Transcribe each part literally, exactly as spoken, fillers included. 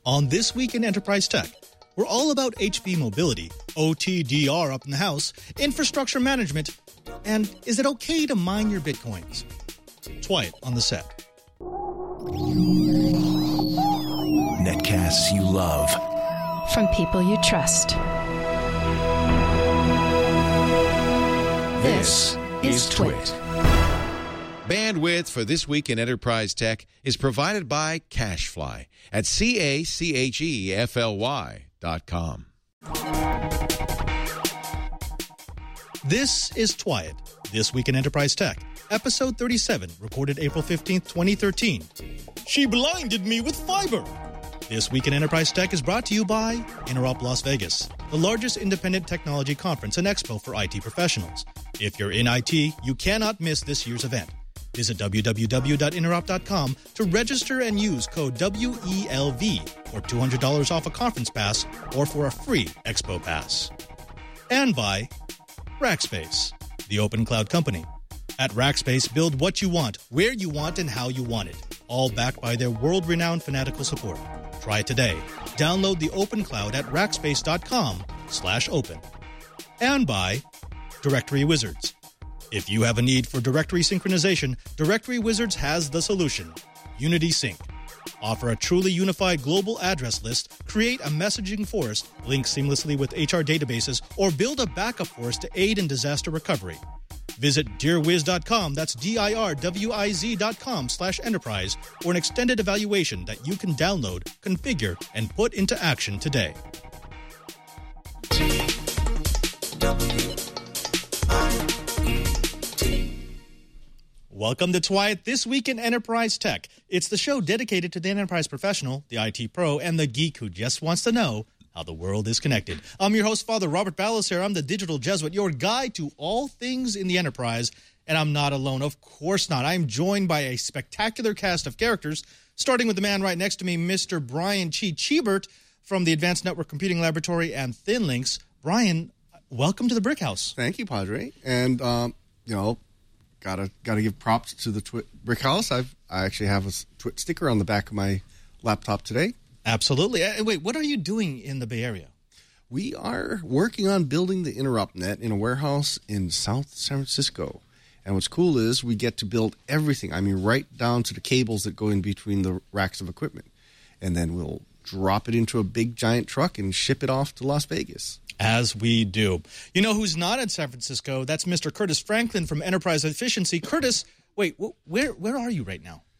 On This Week in Enterprise Tech, we're all about H P mobility, O T D R up in the house, infrastructure management, and is it okay to mine your bitcoins? Twight on the set. Netcasts you love. From people you trust. This is Twit. Bandwidth for This Week in Enterprise Tech is provided by CacheFly at C A C H E F L Y dot com. This is Twight, This Week in Enterprise Tech, episode thirty-seven, recorded April fifteenth, twenty thirteen. She blinded me with fiber. This Week in Enterprise Tech is brought to you by Interop Las Vegas, the largest independent technology conference and expo for I T professionals. If you're in I T, you cannot miss this year's event. Visit w w w dot interop dot com to register and use code W E L V for two hundred dollars off a conference pass or for a free expo pass. And by Rackspace, the open cloud company. At Rackspace, build what you want, where you want, and how you want it, all backed by their world-renowned fanatical support. Try it today. Download the open cloud at rackspace dot com slash open. And by Directory Wizards. If you have a need for directory synchronization, Directory Wizards has the solution. Unity Sync. Offer a truly unified global address list, create a messaging forest, link seamlessly with H R databases, or build a backup forest to aid in disaster recovery. Visit dirwiz dot com, that's D I R W I Z dot com slash enterprise, for an extended evaluation that you can download, configure, and put into action today. Welcome to Twight, This Week in Enterprise Tech. It's the show dedicated to the enterprise professional, the I T pro, and the geek who just wants to know how the world is connected. I'm your host, Father Robert Ballecer. I'm the digital Jesuit, your guide to all things in the enterprise, and I'm not alone. Of course not. I'm joined by a spectacular cast of characters, starting with the man right next to me, Mister Brian Chi Chibert from the Advanced Network Computing Laboratory and ThinLinks. Brian, welcome to the Brick House. Thank you, Padre. And, um, you know, Gotta gotta give props to the Twit Brick House. I've I actually have a Twit sticker on the back of my laptop today. Absolutely. Uh, wait, what are you doing in the Bay Area? We are working on building the InteropNet in a warehouse in South San Francisco. And what's cool is we get to build everything. I mean, right down to the cables that go in between the racks of equipment. And then we'll drop it into a big giant truck and ship it off to Las Vegas. As we do. You know who's not in San Francisco? That's Mister Curtis Franklin from Enterprise Efficiency. Curtis, wait, where where are you right now?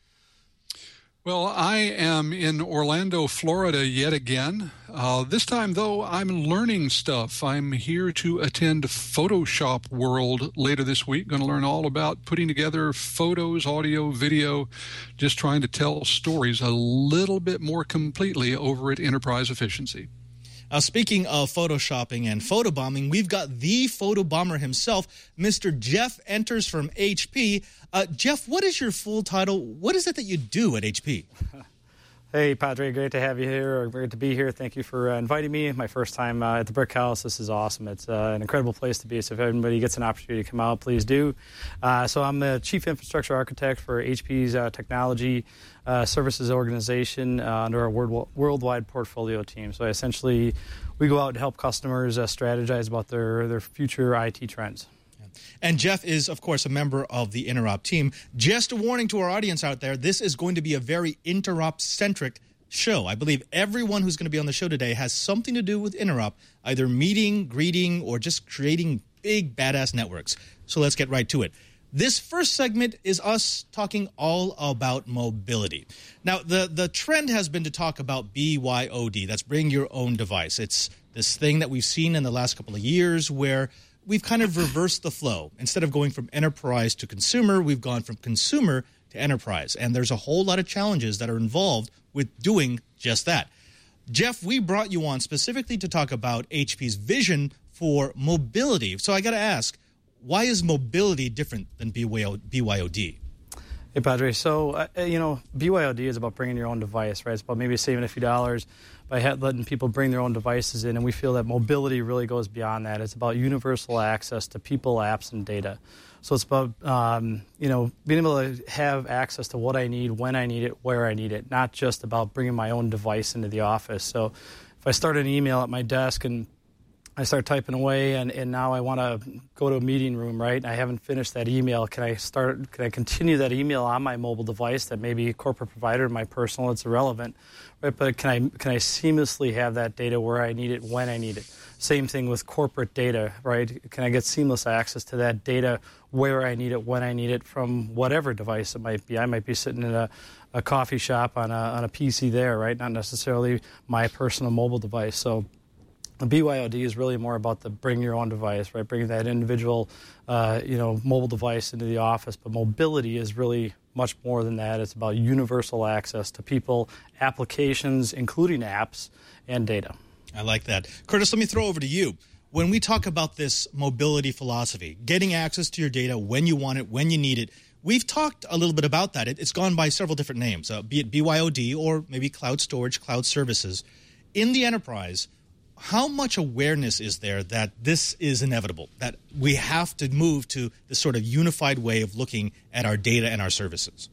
Well, I am in Orlando, Florida yet again. Uh, this time, though, I'm learning stuff. I'm here to attend Photoshop World later this week. Going to learn all about putting together photos, audio, video, just trying to tell stories a little bit more completely over at Enterprise Efficiency. Uh, speaking of photoshopping and photobombing, we've got the photobomber himself, Mister Jeff Enters from H P. Uh, Jeff, what is your full title? What is it that you do at H P? Hey, Padre, great to have you here. Great to be here. Thank you for uh, inviting me. My first time uh, at the Brick House. This is awesome. It's uh, an incredible place to be. So if anybody gets an opportunity to come out, please do. Uh, so I'm the Chief Infrastructure Architect for H P's uh, Technology uh, Services Organization uh, under our world, worldwide portfolio team. So essentially, we go out and help customers uh, strategize about their, their future I T trends. And Jeff is, of course, a member of the Interop team. Just a warning to our audience out there, this is going to be a very Interop-centric show. I believe everyone who's going to be on the show today has something to do with Interop, either meeting, greeting, or just creating big, badass networks. So let's get right to it. This first segment is us talking all about mobility. Now, the, the trend has been to talk about B Y O D. That's bring your own device. It's this thing that we've seen in the last couple of years where we've kind of reversed the flow. Instead of going from enterprise to consumer, we've gone from consumer to enterprise. And there's a whole lot of challenges that are involved with doing just that. Jeff, we brought you on specifically to talk about H P's vision for mobility. So I got to ask, why is mobility different than B Y O D? Hey, Padre. So, uh, you know, B Y O D is about bringing your own device, right? It's about maybe saving a few dollars by ha- letting people bring their own devices in, and we feel that mobility really goes beyond that. It's about universal access to people, apps, and data. So it's about, um, you know, being able to have access to what I need, when I need it, where I need it, not just about bringing my own device into the office. So if I start an email at my desk and I start typing away, and, and now I want to go to a meeting room, right? And I haven't finished that email. Can I start? Can I continue that email on my mobile device that may be a corporate provider, my personal? It's irrelevant, right? But can I can I seamlessly have that data where I need it, when I need it? Same thing with corporate data, right? Can I get seamless access to that data where I need it, when I need it, from whatever device it might be? I might be sitting in a, a coffee shop on a on a P C there, right? Not necessarily my personal mobile device. So the B Y O D is really more about the bring your own device, right? Bringing that individual, uh, you know, mobile device into the office. But mobility is really much more than that. It's about universal access to people, applications, including apps, and data. I like that. Curtis, let me throw over to you. When we talk about this mobility philosophy, getting access to your data when you want it, when you need it, we've talked a little bit about that. It, it's gone by several different names, uh, be it B Y O D or maybe cloud storage, cloud services. In the enterprise, how much awareness is there that this is inevitable, that we have to move to this sort of unified way of looking at our data and our services?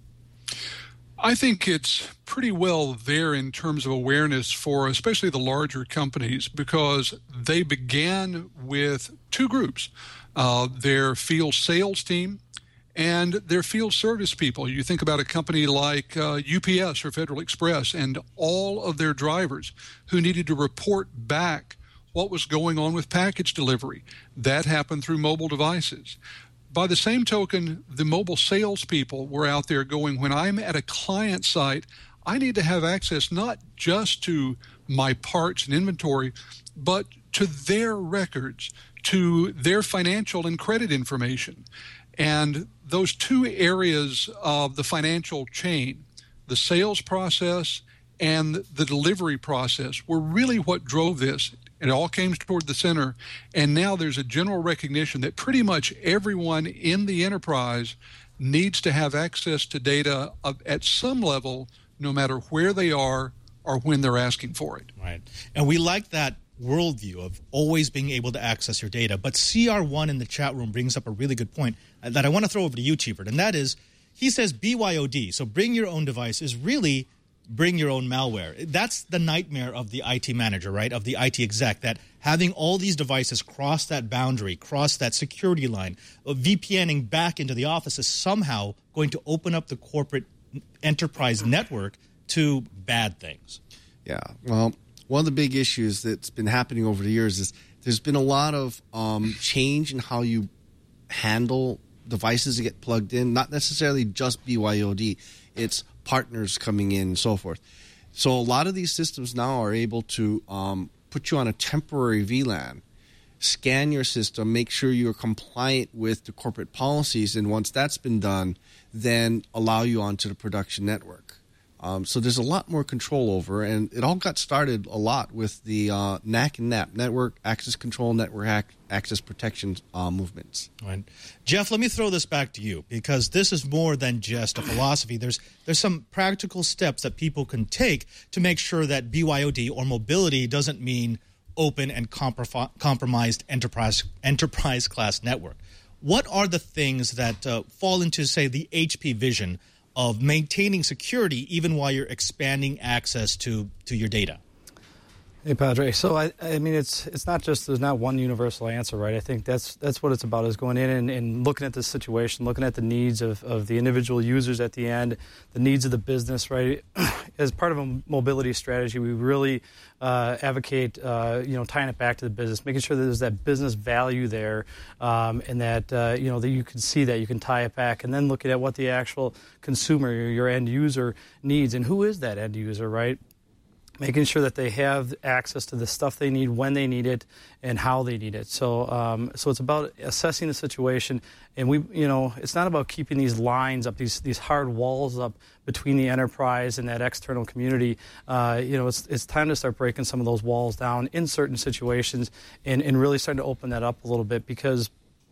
I think it's pretty well there in terms of awareness for especially the larger companies, because they began with two groups, uh, their field sales team and their field service people. You think about a company like uh, U P S or Federal Express and all of their drivers who needed to report back what was going on with package delivery. That happened through mobile devices. By the same token, the mobile salespeople were out there going, when I'm at a client site, I need to have access not just to my parts and inventory, but to their records, to their financial and credit information. And those two areas of the financial chain, the sales process and the delivery process, were really what drove this. It all came toward the center, and now there's a general recognition that pretty much everyone in the enterprise needs to have access to data of, at some level, no matter where they are or when they're asking for it. Right. And we like that worldview of always being able to access your data. But C R one in the chat room brings up a really good point that I want to throw over to you, Chiefert, and that is, he says B Y O D, so bring your own device, is really bring your own malware. That's the nightmare of the I T manager, right, of the I T exec, that having all these devices cross that boundary, cross that security line, VPNing back into the office is somehow going to open up the corporate enterprise network to bad things. Yeah, well, one of the big issues that's been happening over the years is there's been a lot of um, change in how you handle devices that get plugged in, not necessarily just B Y O D. It's partners coming in and so forth. So a lot of these systems now are able to um, put you on a temporary V LAN, scan your system, make sure you're compliant with the corporate policies, and once that's been done, then allow you onto the production network. Um, so there's a lot more control over, and it all got started a lot with the uh, N A C and N A P, Network Access Control, Network Ac- Access Protection uh, movements. Right. Jeff, let me throw this back to you, because this is more than just a philosophy. There's there's some practical steps that people can take to make sure that B Y O D or mobility doesn't mean open and comprom- compromised enterprise enterprise class network. What are the things that uh, fall into, say, the H P vision of maintaining security even while you're expanding access to, to your data? Hey, Padre. So, I, I mean, it's it's not just, there's not one universal answer, right? I think that's that's what it's about, is going in and, and looking at the situation, looking at the needs of, of the individual users at the end, the needs of the business, right? As part of a mobility strategy, we really uh, advocate, uh, you know, tying it back to the business, making sure that there's that business value there, um, and that, uh, you know, that you can see that, you can tie it back, and then looking at what the actual consumer, your end user needs, and who is that end user, right? Making sure that they have access to the stuff they need when they need it and how they need it. So, um, so it's about assessing the situation, and we, you know, it's not about keeping these lines up, these these hard walls up between the enterprise and that external community. Uh, you know, it's it's time to start breaking some of those walls down in certain situations, and and really starting to open that up a little bit, because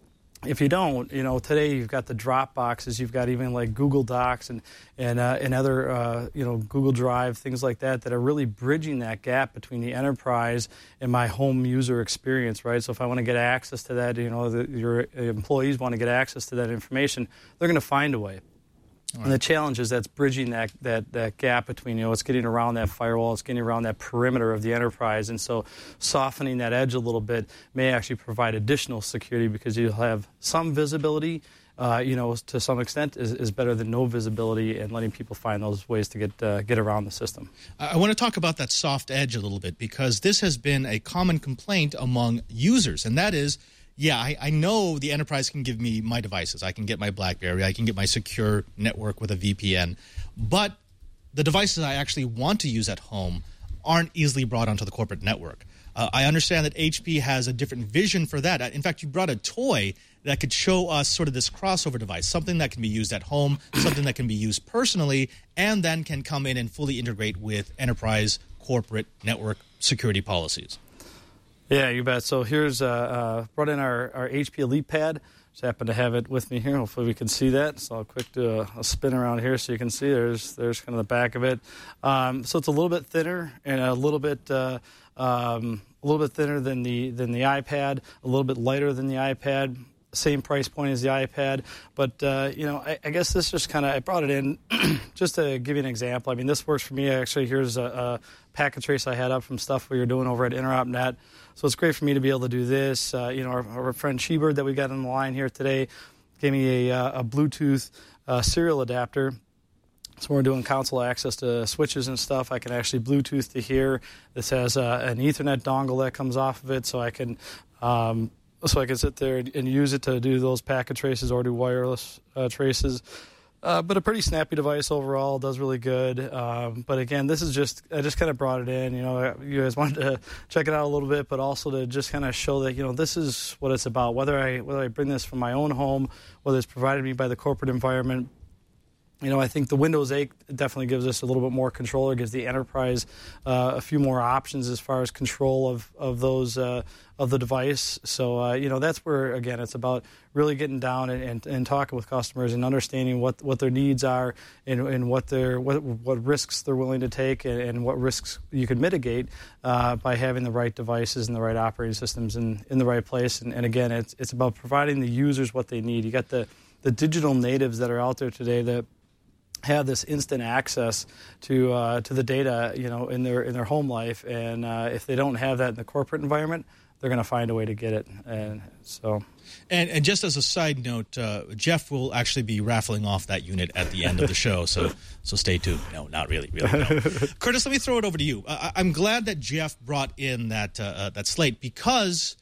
if you don't, you know, today you've got the Dropboxes, you've got even like Google Docs and and uh, and other, uh, you know, Google Drive, things like that, that are really bridging that gap between the enterprise and my home user experience, right? So if I want to get access to that, you know, the, your employees want to get access to that information, they're going to find a way. Right. And the challenge is that's bridging that, that, that gap between, you know, it's getting around that firewall, it's getting around that perimeter of the enterprise. And so softening that edge a little bit may actually provide additional security because you'll have some visibility, uh, you know, to some extent is, is better than no visibility and letting people find those ways to get, uh, get around the system. I want to talk about that soft edge a little bit because this has been a common complaint among users, and that is, yeah, I, I know the enterprise can give me my devices. I can get my BlackBerry. I can get my secure network with a V P N. But the devices I actually want to use at home aren't easily brought onto the corporate network. Uh, I understand that H P has a different vision for that. In fact, you brought a toy that could show us sort of this crossover device, something that can be used at home, something that can be used personally, and then can come in and fully integrate with enterprise corporate network security policies. Yeah, you bet. So here's uh, uh, brought in our, our H P Elite Pad. Just happen to have it with me here. Hopefully we can see that. So I'll quick do a, a spin around here so you can see. There's there's kind of the back of it. Um, so it's a little bit thinner and a little bit uh, um, a little bit thinner than the than the iPad. A little bit lighter than the iPad. Same price point as the iPad, but uh, you know, I, I guess this just kind of I brought it in just to give you an example. I mean, this works for me. Actually, here's a, a packet trace I had up from stuff we were doing over at InteropNet. So it's great for me to be able to do this. Uh, you know, our, our friend Sheebird that we got on the line here today gave me a, a Bluetooth uh, serial adapter. So when we're doing console access to switches and stuff, I can actually Bluetooth to here. This has uh, an Ethernet dongle that comes off of it, so I can. Um, So I can sit there and use it to do those packet traces or do wireless uh, traces. Uh, but a pretty snappy device overall, does really good. Um, but again, this is just, I just kind of brought it in. You know, you guys wanted to check it out a little bit, but also to just kind of show that, you know, this is what it's about. Whether I, whether I bring this from my own home, whether it's provided me by the corporate environment, you know, I think the Windows eight definitely gives us a little bit more control. It gives the enterprise uh, a few more options as far as control of of those uh, of the device. So uh, you know, that's where again it's about really getting down and, and, and talking with customers and understanding what, what their needs are and, and what their what what risks they're willing to take and, and what risks you can mitigate uh, by having the right devices and the right operating systems in, in the right place. And, and again, it's it's about providing the users what they need. You got the the digital natives that are out there today that have this instant access to uh, to the data, you know, in their in their home life, and uh, if they don't have that in the corporate environment, they're going to find a way to get it. And so, and, and just as a side note, uh, Jeff will actually be raffling off that unit at the end of the show, so so stay tuned. No, not really, really. No. Curtis, let me throw it over to you. Uh, I'm glad that Jeff brought in that uh, uh, that slate because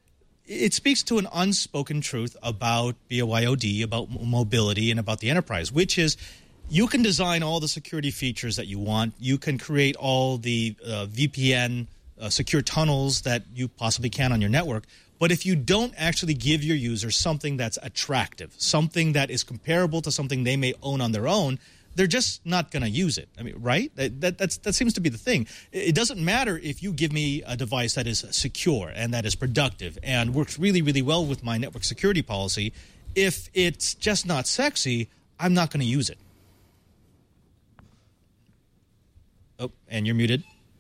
it speaks to an unspoken truth about B Y O D, about mobility, and about the enterprise, which is you can design all the security features that you want. You can create all the uh, V P N uh, secure tunnels that you possibly can on your network. But if you don't actually give your users something that's attractive, something that is comparable to something they may own on their own, they're just not going to use it. I mean, right? That, that, that's, that seems to be the thing. It doesn't matter if you give me a device that is secure and that is productive and works really, really well with my network security policy. If it's just not sexy, I'm not going to use it. Oh, and you're muted.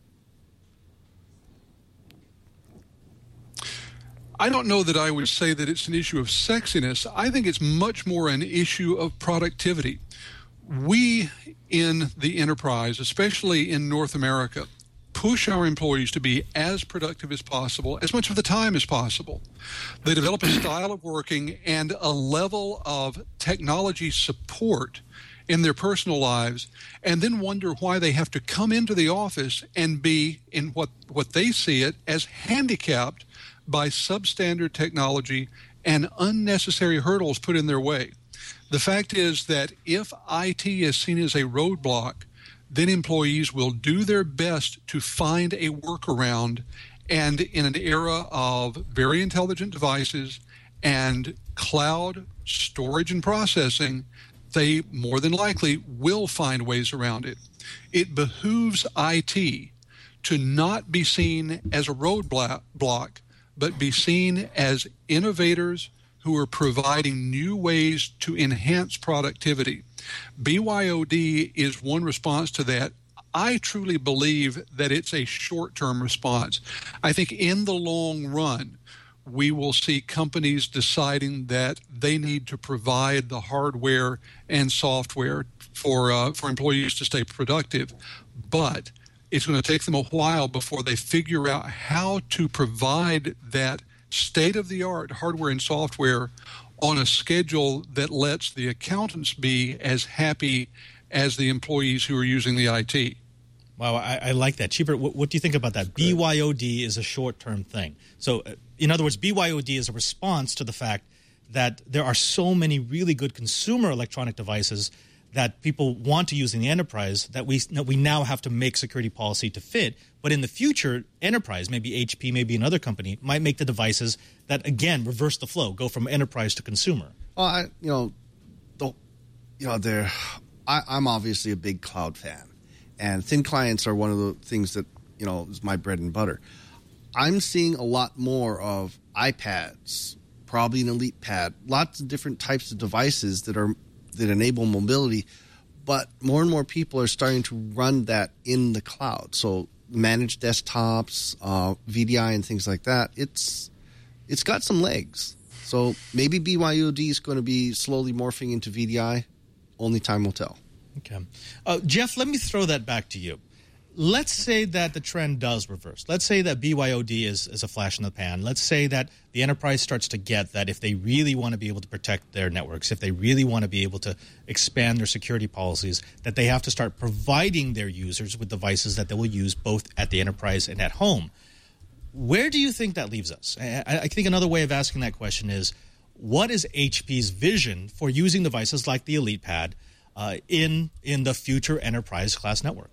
I don't know that I would say that it's an issue of sexiness. I think it's much more an issue of productivity. We in the enterprise, especially in North America, push our employees to be as productive as possible, as much of the time as possible. They develop a style of working and a level of technology support in their personal lives, and then wonder why they have to come into the office and be, in what, what they see it, as handicapped by substandard technology and unnecessary hurdles put in their way. The fact is that if I T is seen as a roadblock, then employees will do their best to find a workaround, and in an era of very intelligent devices and cloud storage and processing, they more than likely will find ways around it. It behooves I T to not be seen as a roadblock, but be seen as innovators who are providing new ways to enhance productivity. B Y O D is one response to that. I truly believe that it's a short-term response. I think in the long run, we will see companies deciding that they need to provide the hardware and software for uh, for employees to stay productive. But it's going to take them a while before they figure out how to provide that state-of-the-art hardware and software on a schedule that lets the accountants be as happy as the employees who are using the I T. Wow, I, I like that. Cheaper, what, what do you think about that? B Y O D is a short-term thing. So, uh, in other words, B Y O D is a response to the fact that there are so many really good consumer electronic devices that people want to use in the enterprise that we that we now have to make security policy to fit. But in the future, enterprise, maybe H P, maybe another company, might make the devices that, again, reverse the flow, go from enterprise to consumer. Well, I, you know, the, you know, there. I'm obviously a big cloud fan. And thin clients are one of the things that, you know, is my bread and butter. I'm seeing a lot more of iPads, probably an Elite Pad, lots of different types of devices that are that enable mobility, but more and more people are starting to run that in the cloud. So managed desktops, uh, V D I, and things like that. It's it's got some legs. So maybe B Y O D is going to be slowly morphing into V D I. Only time will tell. Okay. Uh, Jeff, let me throw that back to you. Let's say that the trend does reverse. Let's say that B Y O D is, is a flash in the pan. Let's say that the enterprise starts to get that if they really want to be able to protect their networks, if they really want to be able to expand their security policies, that they have to start providing their users with devices that they will use both at the enterprise and at home. Where do you think that leaves us? I, I think another way of asking that question is, what is H P's vision for using devices like the Elite Pad uh, in in the future enterprise class network?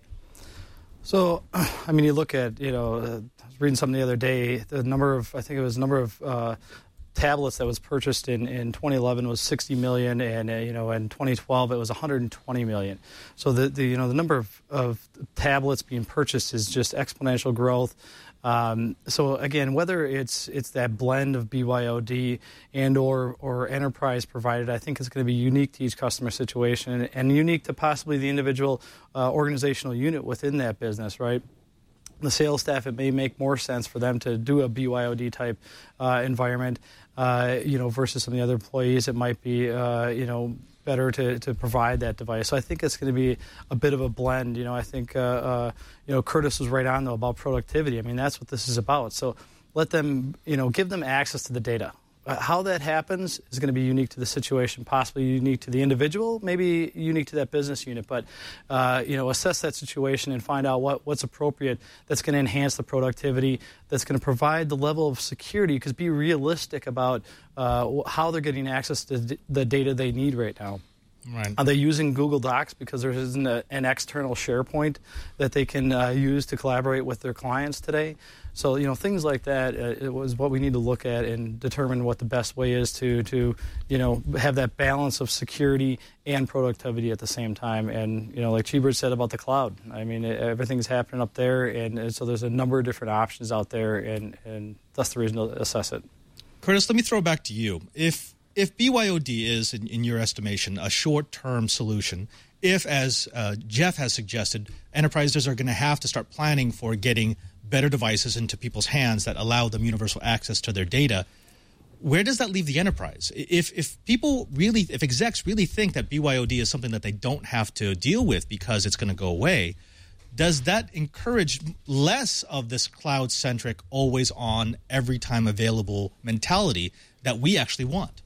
So, I mean, you look at, you know, uh, I was reading something the other day, the number of, I think it was the number of uh, tablets that was purchased in, in twenty eleven was sixty million, and, uh, you know, in twenty twelve it was one hundred twenty million. So, the, the you know, the number of, of tablets being purchased is just exponential growth. Um, so again, whether it's it's that blend of B Y O D and or or enterprise provided, I think it's going to be unique to each customer situation and, and unique to possibly the individual uh, organizational unit within that business, right? The sales staff, it may make more sense for them to do a B Y O D type uh, environment, uh, you know, versus some of the other employees. It might be, uh, you know, better to, to provide that device. So I think it's going to be a bit of a blend. You know, I think, uh, uh, you know, Curtis was right on, though, about productivity. I mean, that's what this is about. So let them, you know, give them access to the data. Uh, how that happens is going to be unique to the situation, possibly unique to the individual, maybe unique to that business unit. But, uh, you know, assess that situation and find out what, what's appropriate that's going to enhance the productivity, that's going to provide the level of security, because be realistic about uh, how they're getting access to d- the data they need right now. Right. Are they using Google Docs because there isn't a, an external SharePoint that they can uh, use to collaborate with their clients today? So, you know, things like that, uh, it was what we need to look at and determine what the best way is to, to, you know, have that balance of security and productivity at the same time. And, you know, like Cheebird said about the cloud, I mean, it, everything's happening up there, and, and so there's a number of different options out there, and, and that's the reason to assess it. Curtis, let me throw it back to you. If If B Y O D is, in, in your estimation, a short-term solution, if, as uh, Jeff has suggested, enterprises are going to have to start planning for getting better devices into people's hands that allow them universal access to their data, where does that leave the enterprise? If if people really, if execs really think that B Y O D is something that they don't have to deal with because it's going to go away, does that encourage less of this cloud-centric, always-on, every-time available mentality that we actually want?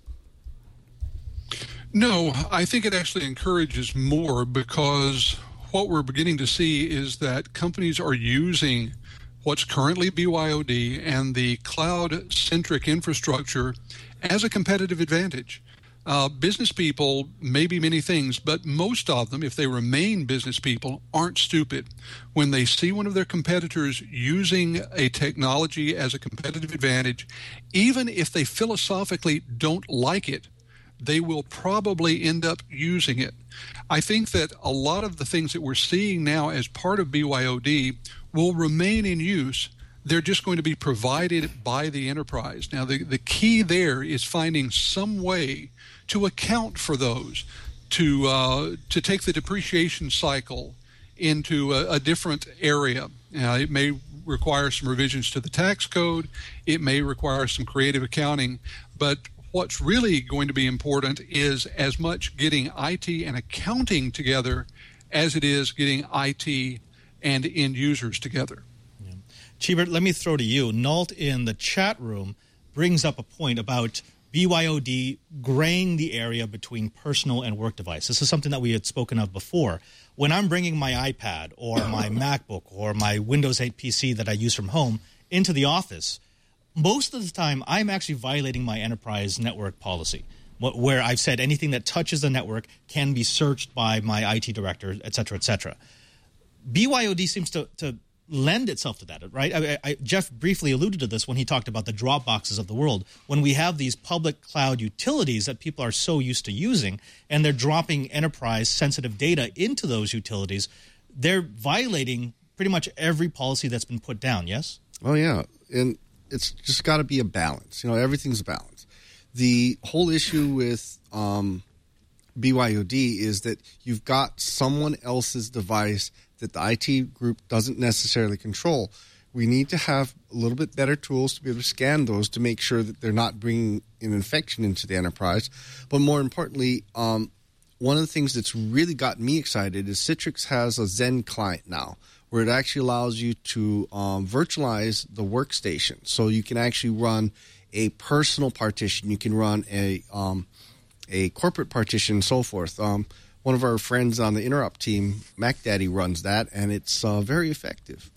No, I think it actually encourages more, because what we're beginning to see is that companies are using what's currently B Y O D and the cloud-centric infrastructure as a competitive advantage. Uh, business people may be many things, but most of them, if they remain business people, aren't stupid. When they see one of their competitors using a technology as a competitive advantage, even if they philosophically don't like it, they will probably end up using it. I think that a lot of the things that we're seeing now as part of B Y O D will remain in use, they're just going to be provided by the enterprise. Now, the, the key there is finding some way to account for those, to uh, to take the depreciation cycle into a, a different area. Uh, it may require some revisions to the tax code. It may require some creative accounting. But what's really going to be important is as much getting I T and accounting together as it is getting I T and end users together. Yeah. Cheebert, let me throw to you. Nalt in the chat room brings up a point about B Y O D graying the area between personal and work device. This is something that we had spoken of before. When I'm bringing my iPad or my MacBook or my Windows eight P C that I use from home into the office, most of the time I'm actually violating my enterprise network policy, where I've said anything that touches the network can be searched by my I T director, et cetera, et cetera. B Y O D seems to, to lend itself to that, right? I, I, Jeff briefly alluded to this when he talked about the Dropboxes of the world. When we have these public cloud utilities that people are so used to using, and they're dropping enterprise-sensitive data into those utilities, they're violating pretty much every policy that's been put down, yes? Oh, yeah. And it's just got to be a balance. You know, everything's a balance. The whole issue with um, B Y O D is that you've got someone else's device that the I T group doesn't necessarily control. We need to have a little bit better tools to be able to scan those to make sure that they're not bringing an infection into the enterprise. But more importantly, um, one of the things that's really gotten me excited is Citrix has a Zen client now, where it actually allows you to um, virtualize the workstation. So you can actually run a personal partition. You can run a um, a corporate partition and so forth. Um, one of our friends on the Interrupt team, MacDaddy, runs that, and it's uh, very effective.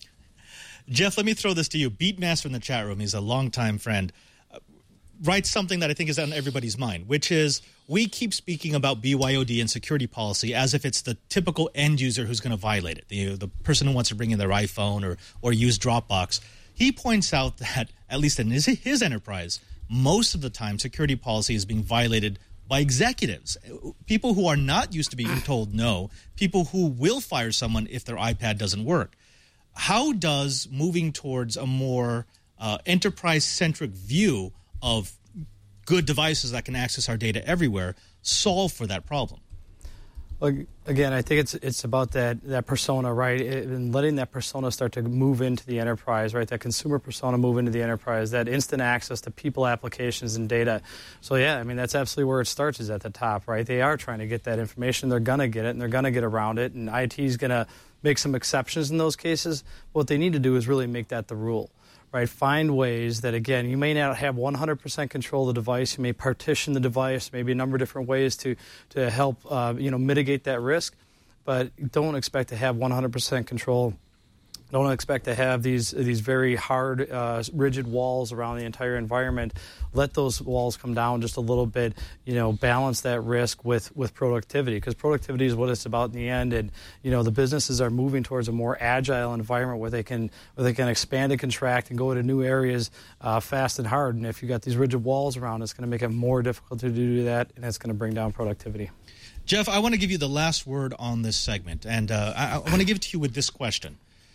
Jeff, let me throw this to you. Beatmaster in the chat room, he's a longtime friend, uh, writes something that I think is on everybody's mind, which is we keep speaking about B Y O D and security policy as if it's the typical end user who's going to violate it, the, the person who wants to bring in their iPhone or, or use Dropbox. He points out that, at least in his, his enterprise, most of the time security policy is being violated by executives, people who are not used to being told no, people who will fire someone if their iPad doesn't work. How does moving towards a more uh, enterprise-centric view of good devices that can access our data everywhere solve for that problem? Well, again, I think it's it's about that, that persona, right, it, and letting that persona start to move into the enterprise, right, that consumer persona move into the enterprise, that instant access to people, applications, and data. So, yeah, I mean, that's absolutely where it starts is at the top, right? They are trying to get that information. They're going to get it, and they're going to get around it, and I T is going to make some exceptions in those cases. What they need to do is really make that the rule. Right, find ways that, again, you may not have one hundred percent control of the device. You may partition the device, maybe a number of different ways to, to help, uh, you know, mitigate that risk. But don't expect to have one hundred percent control. Don't expect to have these these very hard, uh, rigid walls around the entire environment. Let those walls come down just a little bit. You know, balance that risk with, with productivity, because productivity is what it's about in the end. And you know, the businesses are moving towards a more agile environment where they can where they can expand and contract and go into new areas uh, fast and hard. And if you got these rigid walls around, it's going to make it more difficult to do that, and it's going to bring down productivity. Jeff, I want to give you the last word on this segment, and uh, I, I want to give it to you with this question.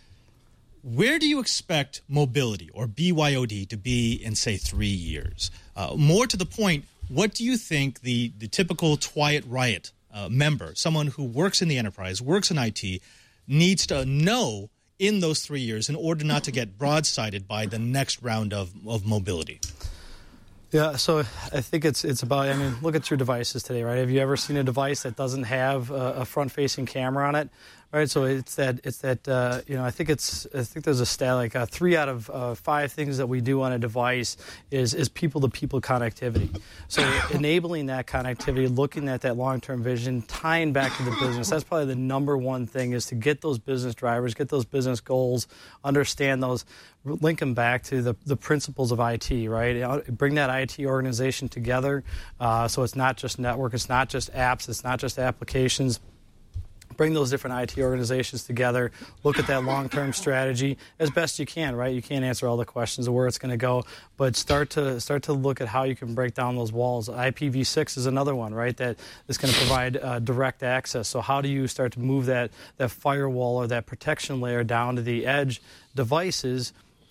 Where do you expect mobility, or B Y O D, to be in, say, three years? Uh, more to the point, what do you think the, the typical Twiat Riot uh, member, someone who works in the enterprise, works in I T, needs to know in those three years in order not to get broadsided by the next round of, of mobility? Yeah, so I think it's it's about, I mean, look at your devices today, right? Have you ever seen a device that doesn't have a, a front-facing camera on it? Right, so it's that it's that uh, you know I think it's I think there's a stat like uh, three out of uh, five things that we do on a device is is people-to-people connectivity. So enabling that connectivity, looking at that long-term vision, tying back to the business. That's probably the number one thing is to get those business drivers, get those business goals, understand those, link them back to the the principles of I T. Right, bring that I T organization together. Uh, so it's not just network, it's not just apps, it's not just applications. Bring those different I T organizations together, look at that long-term strategy as best you can, right? You can't answer all the questions of where it's going to go, but start to start to look at how you can break down those walls. I P v six is another one, right, that is going to provide uh, direct access. So how do you start to move that, that firewall or that protection layer down to the edge devices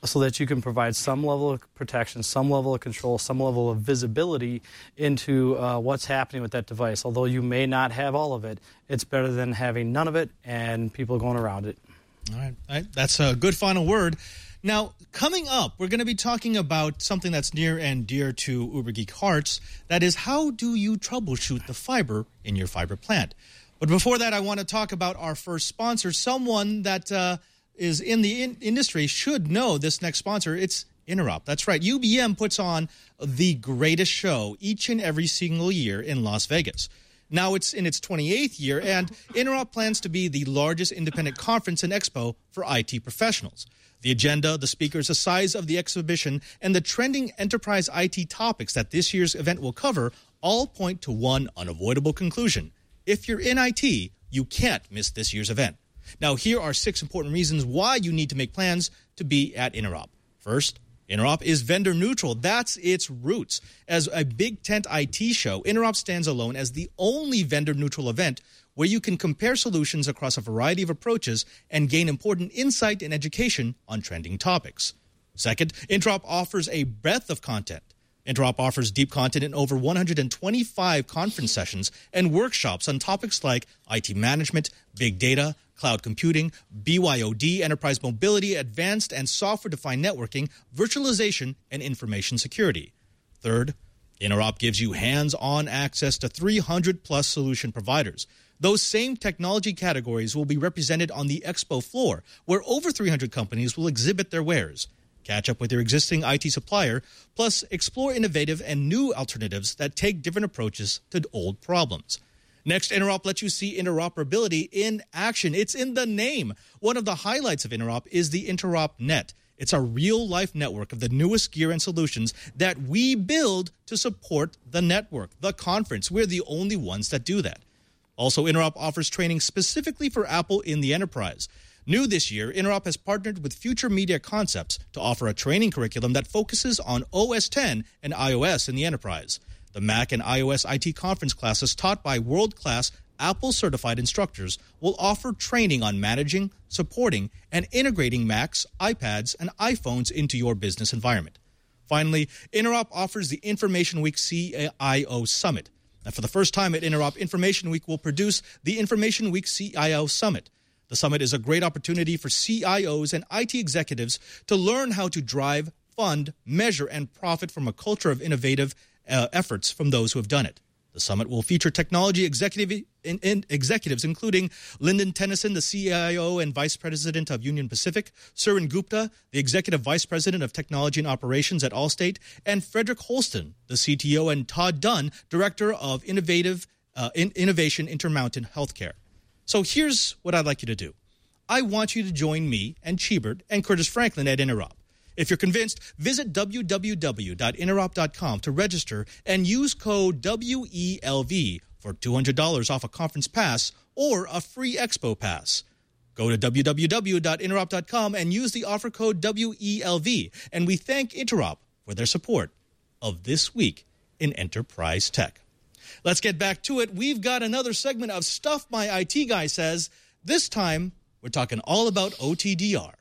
so that you can provide some level of protection, some level of control, some level of visibility into uh, what's happening with that device. Although you may not have all of it, it's better than having none of it and people going around it. All right. All right. That's a good final word. Now, coming up, we're going to be talking about something that's near and dear to UberGeek hearts. That is, how do you troubleshoot the fiber in your fiber plant? But before that, I want to talk about our first sponsor, someone that uh, is in the in- industry should know this next sponsor. It's Interop. That's right. U B M puts on the greatest show each and every single year in Las Vegas. Now it's in its twenty-eighth year, and Interop plans to be the largest independent conference and expo for I T professionals. The agenda, the speakers, the size of the exhibition, and the trending enterprise I T topics that this year's event will cover all point to one unavoidable conclusion. If you're in I T, you can't miss this year's event. Now, here are six important reasons why you need to make plans to be at Interop. First, Interop is vendor neutral. That's its roots. As a big tent I T show, Interop stands alone as the only vendor neutral event where you can compare solutions across a variety of approaches and gain important insight and education on trending topics. Second, Interop offers a breadth of content. Interop offers deep content in over one hundred twenty-five conference sessions and workshops on topics like I T management, big data, cloud computing, B Y O D, enterprise mobility, advanced and software-defined networking, virtualization, and information security. Third, Interop gives you hands-on access to three hundred plus solution providers. Those same technology categories will be represented on the expo floor, where over three hundred companies will exhibit their wares. Catch up with your existing I T supplier, plus explore innovative and new alternatives that take different approaches to old problems. Next, Interop lets you see interoperability in action. It's in the name. One of the highlights of Interop is the Interop Net. It's a real-life network of the newest gear and solutions that we build to support the network, the conference. We're the only ones that do that. Also, Interop offers training specifically for Apple in the enterprise. New this year, Interop has partnered with Future Media Concepts to offer a training curriculum that focuses on O S ten and iOS in the enterprise. The Mac and iOS I T conference classes taught by world-class Apple-certified instructors will offer training on managing, supporting, and integrating Macs, iPads, and iPhones into your business environment. Finally, Interop offers the Information Week C I O Summit. Now, for the first time at Interop, Information Week will produce the Information Week C I O Summit. The summit is a great opportunity for C I Os and I T executives to learn how to drive, fund, measure, and profit from a culture of innovative uh, efforts from those who have done it. The summit will feature technology executive, in, in, executives, including Lyndon Tennyson, the C I O and Vice President of Union Pacific, Suren Gupta, the Executive Vice President of Technology and Operations at Allstate, and Frederick Holston, the C T O, and Todd Dunn, Director of Innovative uh, in, Innovation Intermountain Healthcare. So here's what I'd like you to do. I want you to join me and Chibert and Curtis Franklin at Interop. If you're convinced, visit w w w dot interop dot com to register and use code W E L V for two hundred dollars off a conference pass or a free expo pass. Go to w w w dot interop dot com and use the offer code W E L V. And we thank Interop for their support of This Week in Enterprise Tech. Let's get back to it. We've got another segment of Stuff My I T Guy Says. This time, we're talking all about O T D R.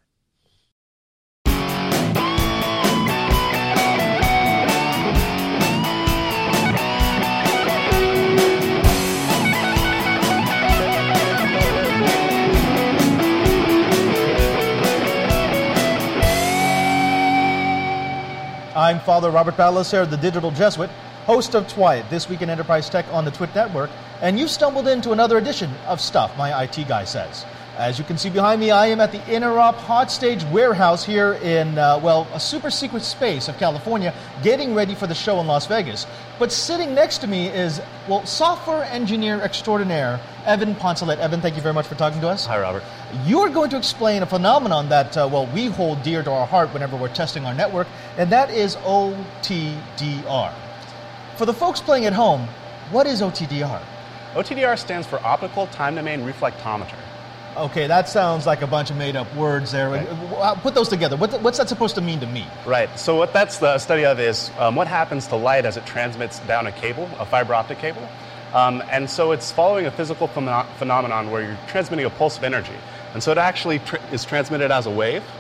I'm Father Robert Balacer, the Digital Jesuit, host of Twiet, This Week in Enterprise Tech on the Twit Network, and you've stumbled into another edition of Stuff My I T Guy Says. As you can see behind me, I am at the Interop Hot Stage Warehouse here in, uh, well, a super secret space of California, getting ready for the show in Las Vegas. But sitting next to me is, well, software engineer extraordinaire, Evan Poncelet. Evan, thank you very much for talking to us. Hi, Robert. You're going to explain a phenomenon that, uh, well, we hold dear to our heart whenever we're testing our network, and that is O T D R. For the folks playing at home, what is O T D R? O T D R stands for Optical Time Domain Reflectometer. Okay, that sounds like a bunch of made-up words there. Right. Put those together. What, what's that supposed to mean to me? Right. So what that's the study of is um, what happens to light as it transmits down a cable, a fiber optic cable. Um, and so it's following a physical phenom- phenomenon where you're transmitting a pulse of energy. And so it actually tr- is transmitted as a wave.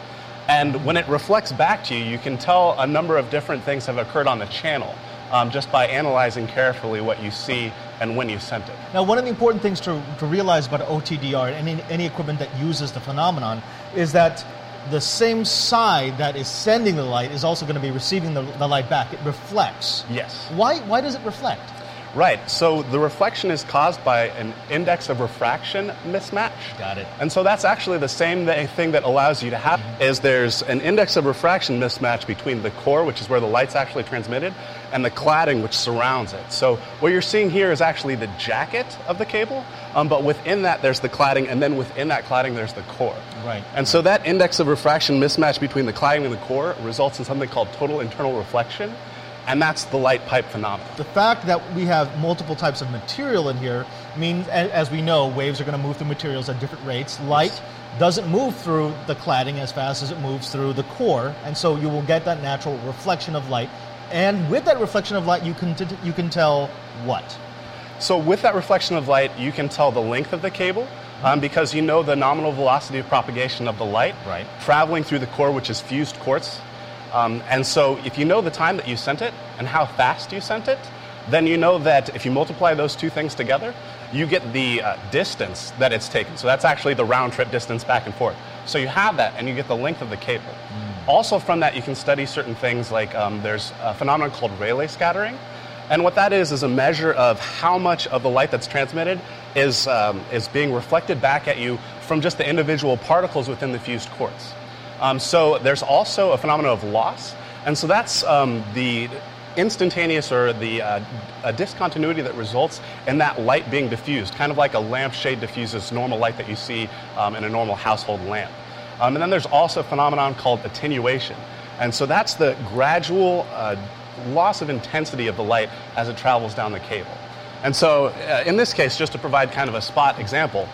And when it reflects back to you, you can tell a number of different things have occurred on the channel um, just by analyzing carefully what you see and when you sent it. Now, one of the important things to, to realize about O T D R and any, any equipment that uses the phenomenon is that the same side that is sending the light is also going to be receiving the, the light back. It reflects. Yes. Why, why does it reflect? Right. So the reflection is caused by an index of refraction mismatch. Got it. And so that's actually the same thing that allows you to have mm-hmm. is there's an index of refraction mismatch between the core, which is where the light's actually transmitted, and the cladding, which surrounds it. So what you're seeing here is actually the jacket of the cable, um, but within that there's the cladding, and then within that cladding there's the core. Right. And right. so that index of refraction mismatch between the cladding and the core results in something called total internal reflection. And that's the light pipe phenomenon. The fact that we have multiple types of material in here means, as we know, waves are going to move through materials at different rates. Light yes. doesn't move through the cladding as fast as it moves through the core, and so you will get that natural reflection of light. And with that reflection of light, you can t- you can tell what? So with that reflection of light, you can tell the length of the cable, um, because you know the nominal velocity of propagation of the light right. traveling through the core, which is fused quartz. Um, and so if you know the time that you sent it and how fast you sent it, then you know that if you multiply those two things together, you get the uh, distance that it's taken. So that's actually the round trip distance back and forth. So you have that and you get the length of the cable. Mm. Also from that, you can study certain things like um, there's a phenomenon called Rayleigh scattering. And what that is is a measure of how much of the light that's transmitted is, um, is being reflected back at you from just the individual particles within the fused quartz. Um, so there's also a phenomenon of loss, and so that's um, the instantaneous or the uh, a discontinuity that results in that light being diffused, kind of like a lampshade diffuses normal light that you see um, in a normal household lamp. Um, and then there's also a phenomenon called attenuation, and so that's the gradual uh, loss of intensity of the light as it travels down the cable. And so uh, in this case, just to provide kind of a spot example,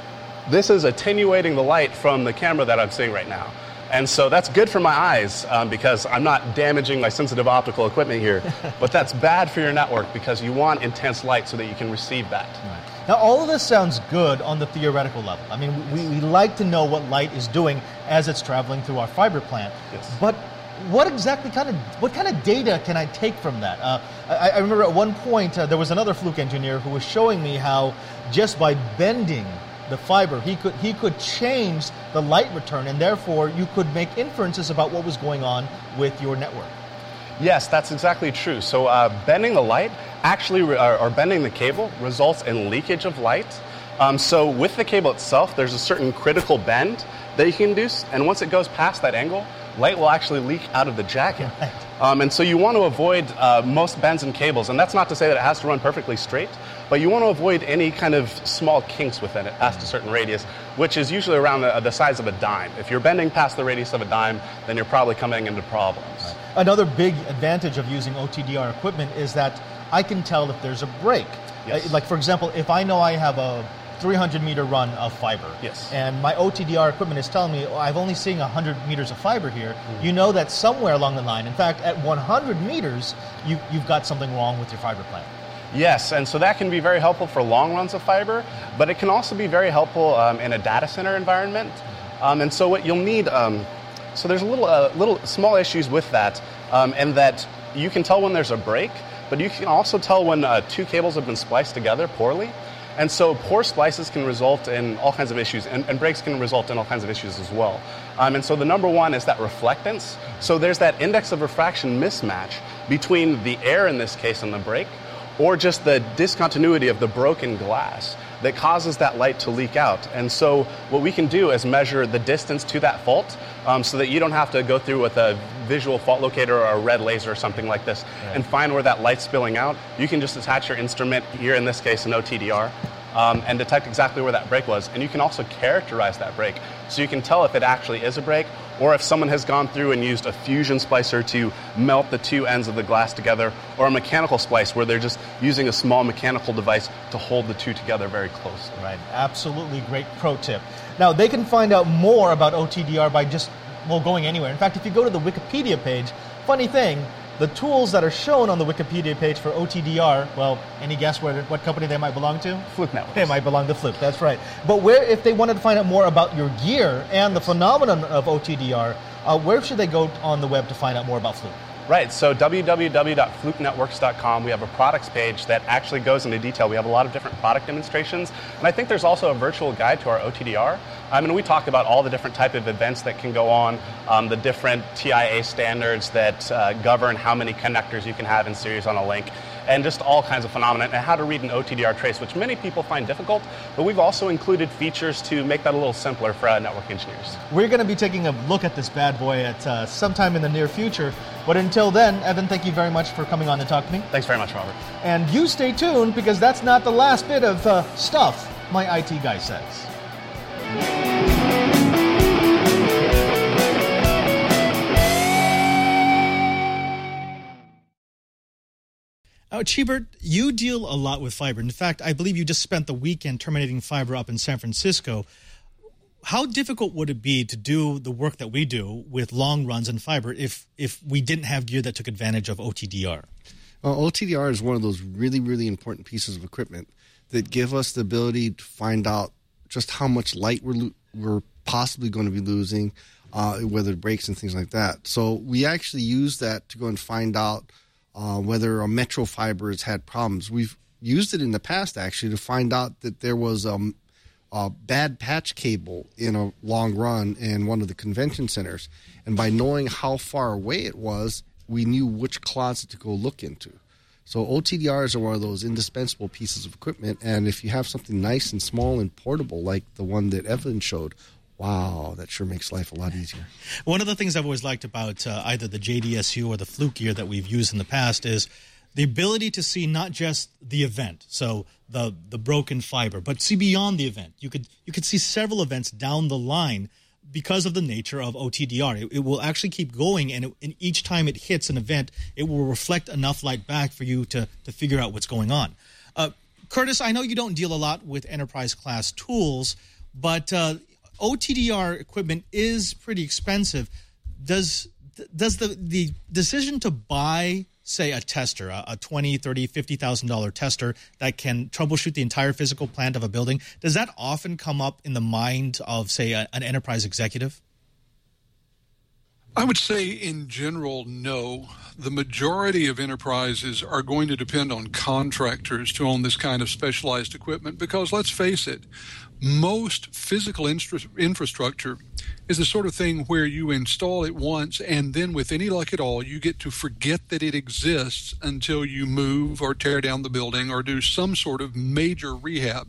this is attenuating the light from the camera that I'm seeing right now. And so that's good for my eyes um, because I'm not damaging my sensitive optical equipment here. But that's bad for your network because you want intense light so that you can receive that. Right. Now, all of this sounds good on the theoretical level. I mean, we, we like to know what light is doing as it's traveling through our fiber plant. Yes. But what exactly kind of what kind of data can I take from that? Uh, I, I remember at one point uh, there was another Fluke engineer who was showing me how just by bending the fiber, he could he could change the light return, and therefore you could make inferences about what was going on with your network. Yes, that's exactly true. So uh, bending the light, actually, re- or, or bending the cable, results in leakage of light. Um, so with the cable itself, there's a certain critical bend that you can induce, and once it goes past that angle, light will actually leak out of the jacket. Right. Um, and so you want to avoid uh, most bends in cables, and that's not to say that it has to run perfectly straight, but you want to avoid any kind of small kinks within it past a certain radius, which is usually around the, the size of a dime. If you're bending past the radius of a dime, then you're probably coming into problems. Right. Another big advantage of using O T D R equipment is that I can tell if there's a break. Yes. Uh, like, for example, if I know I have a three hundred meter run of fiber, yes. and my O T D R equipment is telling me, oh, I've only seen one hundred meters of fiber here, mm. you know that somewhere along the line, in fact, at one hundred meters, you, you've got something wrong with your fiber plant. Yes, and so that can be very helpful for long runs of fiber, but it can also be very helpful um, in a data center environment. Um, and so what you'll need, um, so there's a little, uh, little small issues with that, um, and that you can tell when there's a break, but you can also tell when uh, two cables have been spliced together poorly. And so poor splices can result in all kinds of issues, and, and breaks can result in all kinds of issues as well. Um, and so the number one is that reflectance. So there's that index of refraction mismatch between the air, in this case, and the break, or just the discontinuity of the broken glass that causes that light to leak out. And so what we can do is measure the distance to that fault um, so that you don't have to go through with a visual fault locator or a red laser or something like this right. and find where that light's spilling out. You can just attach your instrument, here in this case an O T D R, um, and detect exactly where that break was. And you can also characterize that break. So you can tell if it actually is a break or if someone has gone through and used a fusion splicer to melt the two ends of the glass together, or a mechanical splice where they're just using a small mechanical device to hold the two together very closely. Right, absolutely great pro tip. Now, they can find out more about O T D R by just, well, going anywhere. In fact, if you go to the Wikipedia page, funny thing, the tools that are shown on the Wikipedia page for O T D R, well, any guess where, what company they might belong to? Fluke Networks. They might belong to Fluke, that's right. But where, if they wanted to find out more about your gear and the phenomenon of O T D R, Uh, where should they go on the web to find out more about Fluke? Right, so w w w dot fluke networks dot com, we have a products page that actually goes into detail. We have a lot of different product demonstrations, and I think there's also a virtual guide to our O T D R. I mean, we talk about all the different type of events that can go on, um, the different T I A standards that uh, govern how many connectors you can have in series on a link, and just all kinds of phenomena, and how to read an O T D R trace, which many people find difficult, but we've also included features to make that a little simpler for uh, network engineers. We're going to be taking a look at this bad boy at uh, sometime in the near future, but until then, Evan, thank you very much for coming on to talk to me. Thanks very much, Robert. And you stay tuned, because that's not the last bit of uh, stuff my I T guy says. Uh, Chibert, you deal a lot with fiber. In fact, I believe you just spent the weekend terminating fiber up in San Francisco. How difficult would it be to do the work that we do with long runs in fiber if if we didn't have gear that took advantage of O T D R? Well, O T D R is one of those really, really important pieces of equipment that give us the ability to find out just how much light we're, lo- we're possibly going to be losing, uh, whether it breaks and things like that. So we actually use that to go and find out uh, whether a metro fiber has had problems. We've used it in the past, actually, to find out that there was um, a bad patch cable in a long run in one of the convention centers. And by knowing how far away it was, we knew which closet to go look into. So O T D Rs are one of those indispensable pieces of equipment, and if you have something nice and small and portable like the one that Evelyn showed, wow, that sure makes life a lot easier. One of the things I've always liked about uh, either the J D S U or the Fluke gear that we've used in the past is the ability to see not just the event, so the the broken fiber, but see beyond the event. You could you could see several events down the line because of the nature of O T D R. It, it will actually keep going, and, it, and each time it hits an event, it will reflect enough light back for you to, to figure out what's going on. Uh, Curtis, I know you don't deal a lot with enterprise-class tools, but uh, O T D R equipment is pretty expensive. Does does the, the decision to buy, say, a tester, a, a twenty thousand dollars, thirty thousand dollars, fifty thousand dollars tester that can troubleshoot the entire physical plant of a building, does that often come up in the mind of, say, a, an enterprise executive? I would say in general, no. The majority of enterprises are going to depend on contractors to own this kind of specialized equipment because, let's face it, most physical infra- infrastructure is the sort of thing where you install it once and then with any luck at all, you get to forget that it exists until you move or tear down the building or do some sort of major rehab.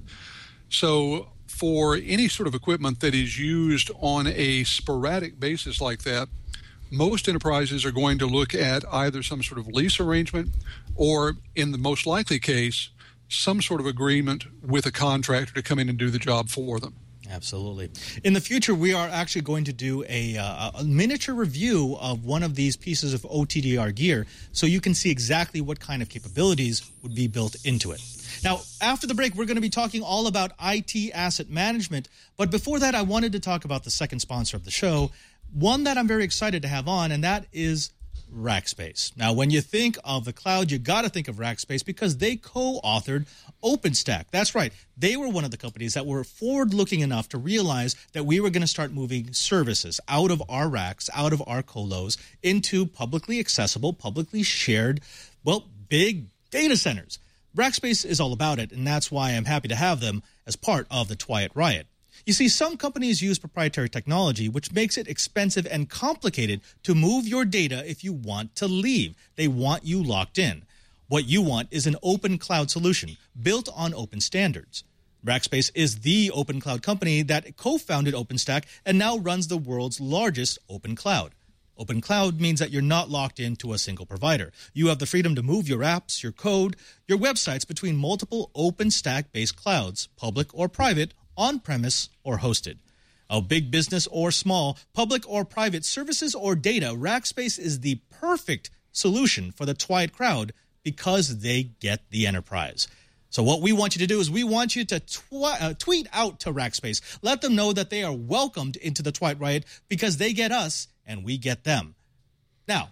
So for any sort of equipment that is used on a sporadic basis like that, most enterprises are going to look at either some sort of lease arrangement or, in the most likely case, some sort of agreement with a contractor to come in and do the job for them. Absolutely. In the future, we are actually going to do a, uh, a miniature review of one of these pieces of O T D R gear so you can see exactly what kind of capabilities would be built into it. Now, after the break, we're going to be talking all about I T asset management. But before that, I wanted to talk about the second sponsor of the show, one that I'm very excited to have on, and that is Rackspace. Now, when you think of the cloud, you got to think of Rackspace because they co-authored OpenStack. That's right. They were one of the companies that were forward-looking enough to realize that we were going to start moving services out of our racks, out of our colos, into publicly accessible, publicly shared, well, big data centers. Rackspace is all about it, and that's why I'm happy to have them as part of the Twiat Riot. You see, some companies use proprietary technology, which makes it expensive and complicated to move your data if you want to leave. They want you locked in. What you want is an open cloud solution built on open standards. Rackspace is the open cloud company that co-founded OpenStack and now runs the world's largest open cloud. Open cloud means that you're not locked into a single provider. You have the freedom to move your apps, your code, your websites between multiple OpenStack-based clouds, public or private, on-premise or hosted. Oh, big business or small, public or private, services or data, Rackspace is the perfect solution for the Twiat crowd because they get the enterprise. So what we want you to do is we want you to tw- uh, tweet out to Rackspace. Let them know that they are welcomed into the Twiat Riot because they get us and we get them. Now,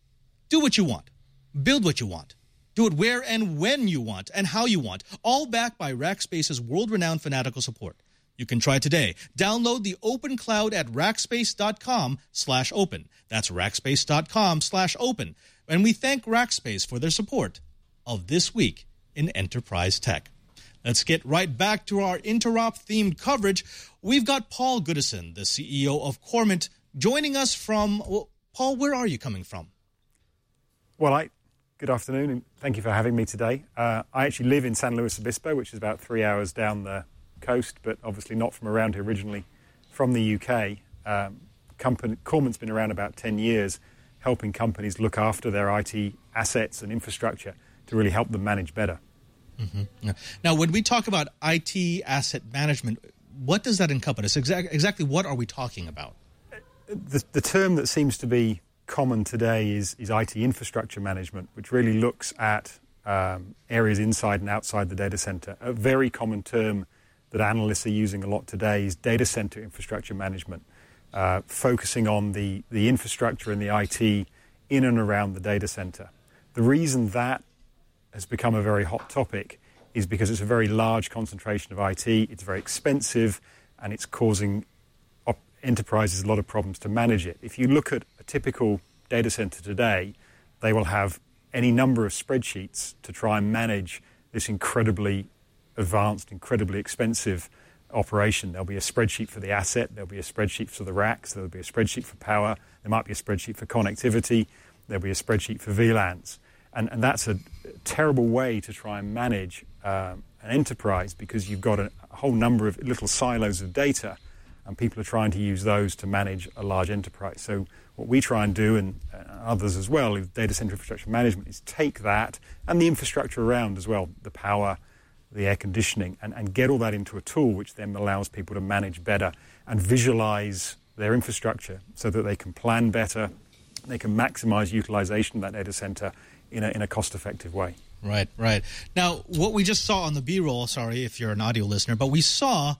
do what you want. Build what you want. Do it where and when you want and how you want, all backed by Rackspace's world-renowned fanatical support. You can try today. Download the Open Cloud at Rackspace.com slash open. That's Rackspace.com slash open. And we thank Rackspace for their support of This Week in Enterprise Tech. Let's get right back to our Interop-themed coverage. We've got Paul Goodison, the C E O of Cormint, joining us from... Well, Paul, where are you coming from? Well, I, good afternoon, and thank you for having me today. Uh, I actually live in San Luis Obispo, which is about three hours down the coast, but obviously not from around here, originally from the U K. Um, company, Cormint's been around about ten years, helping companies look after their I T assets and infrastructure to really help them manage better. Mm-hmm. Now, when we talk about I T asset management, what does that encompass? Exactly, exactly what are we talking about? The, the term that seems to be common today is, is I T infrastructure management, which really looks at um, areas inside and outside the data center. A very common term that analysts are using a lot today is data center infrastructure management, uh, focusing on the, the infrastructure and the I T in and around the data center. The reason that has become a very hot topic is because it's a very large concentration of I T, it's very expensive, and it's causing op- enterprises a lot of problems to manage it. If you look at a typical data center today, they will have any number of spreadsheets to try and manage this incredibly advanced, incredibly expensive operation. There'll be a spreadsheet for the asset, there'll be a spreadsheet for the racks, there'll be a spreadsheet for power, there might be a spreadsheet for connectivity, there'll be a spreadsheet for V LANs. And, and that's a terrible way to try and manage um, an enterprise, because you've got a, a whole number of little silos of data, and people are trying to use those to manage a large enterprise. So what we try and do, and uh, others as well, with data center infrastructure management, is take that and the infrastructure around as well, the power, the air conditioning, and, and get all that into a tool which then allows people to manage better and visualize their infrastructure so that they can plan better, they can maximize utilization of that data center in a, in a cost-effective way. Right, right. Now, what we just saw on the B-roll, sorry if you're an audio listener, but we saw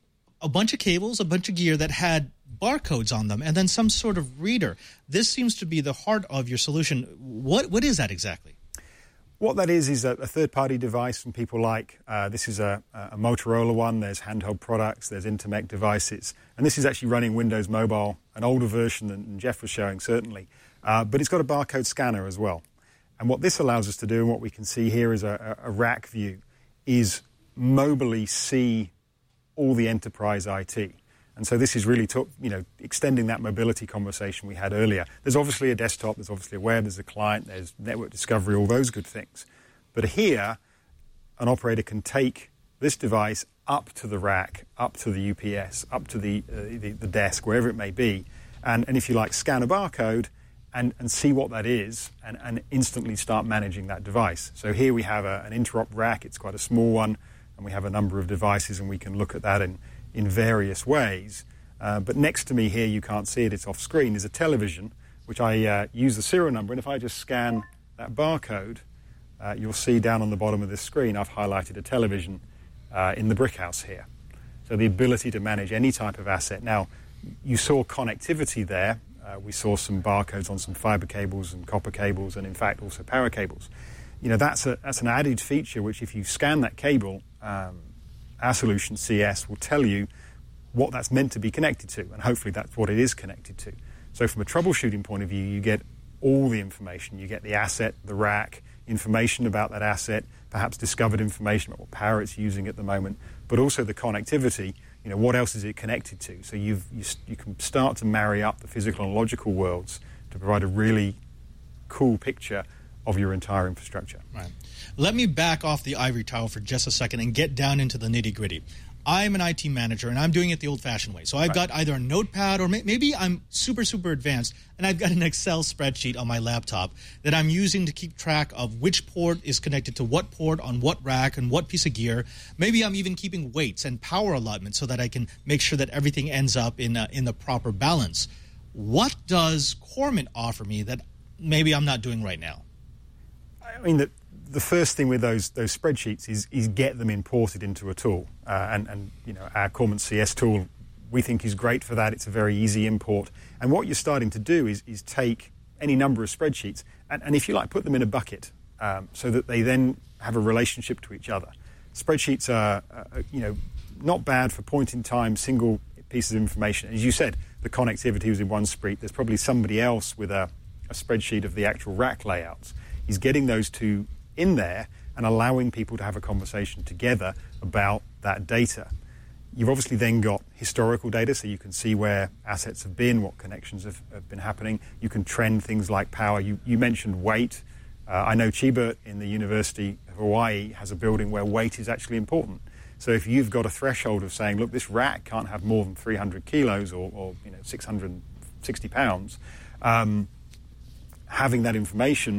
a bunch of cables, a bunch of gear that had barcodes on them, and then some sort of reader. This seems to be the heart of your solution. What What is that exactly? What that is is a, a third-party device from people like, uh, this is a, a Motorola one, there's handheld products, there's Intermec devices, and this is actually running Windows Mobile, an older version than Jeff was showing, certainly. Uh, but it's got a barcode scanner as well. And what this allows us to do, and what we can see here is a, a rack view, is mobily see all the enterprise I T. And so this is really, to, you know, extending that mobility conversation we had earlier. There's obviously a desktop, there's obviously a web, there's a client, there's network discovery, all those good things. But here, an operator can take this device up to the rack, up to the U P S, up to the, uh, the, the desk, wherever it may be, and, and if you like, scan a barcode and, and see what that is, and, and instantly start managing that device. So here we have a, an interop rack, it's quite a small one, and we have a number of devices, and we can look at that in, in various ways. Uh, but next to me here, you can't see it, it's off screen, is a television, which I uh, use the serial number, and if I just scan that barcode, uh, you'll see down on the bottom of this screen, I've highlighted a television uh, in the brick house here. So the ability to manage any type of asset. Now, you saw connectivity there. Uh, we saw some barcodes on some fiber cables and copper cables, and in fact also power cables. You know, that's a that's an added feature which, if you scan that cable, um, our solution C S will tell you what that's meant to be connected to, and hopefully that's what it is connected to. So from a troubleshooting point of view, you get all the information. You get the asset, the rack, information about that asset, perhaps discovered information about what power it's using at the moment, but also the connectivity. You know, what else is it connected to? So you've, you you can start to marry up the physical and logical worlds to provide a really cool picture of your entire infrastructure. Right. Let me back off the ivory tower for just a second and get down into the nitty-gritty. I'm an I T manager, and I'm doing it the old-fashioned way. So I've right. got either a notepad, or may- maybe I'm super, super advanced, and I've got an Excel spreadsheet on my laptop that I'm using to keep track of which port is connected to what port on what rack and what piece of gear. Maybe I'm even keeping weights and power allotment so that I can make sure that everything ends up in a, in the proper balance. What does Cormint offer me that maybe I'm not doing right now? I mean, the, the first thing with those those spreadsheets is is get them imported into a tool. Uh, and, and, you know, our Cormint C S tool, we think is great for that. It's a very easy import. And what you're starting to do is is take any number of spreadsheets and, and if you like, put them in a bucket um, so that they then have a relationship to each other. Spreadsheets are, uh, you know, not bad for point-in-time, single pieces of information. As you said, the connectivity was in one spreadsheet. There's probably somebody else with a, a spreadsheet of the actual rack layouts. He's getting those two in there and allowing people to have a conversation together about that data. You've obviously then got historical data, so you can see where assets have been, what connections have, have been happening. You can trend things like power. You, you mentioned weight. Uh, I know Chibert in the University of Hawaii has a building where weight is actually important. So if you've got a threshold of saying, look, this rack can't have more than three hundred kilos or, or you know, six hundred sixty pounds, um, having that information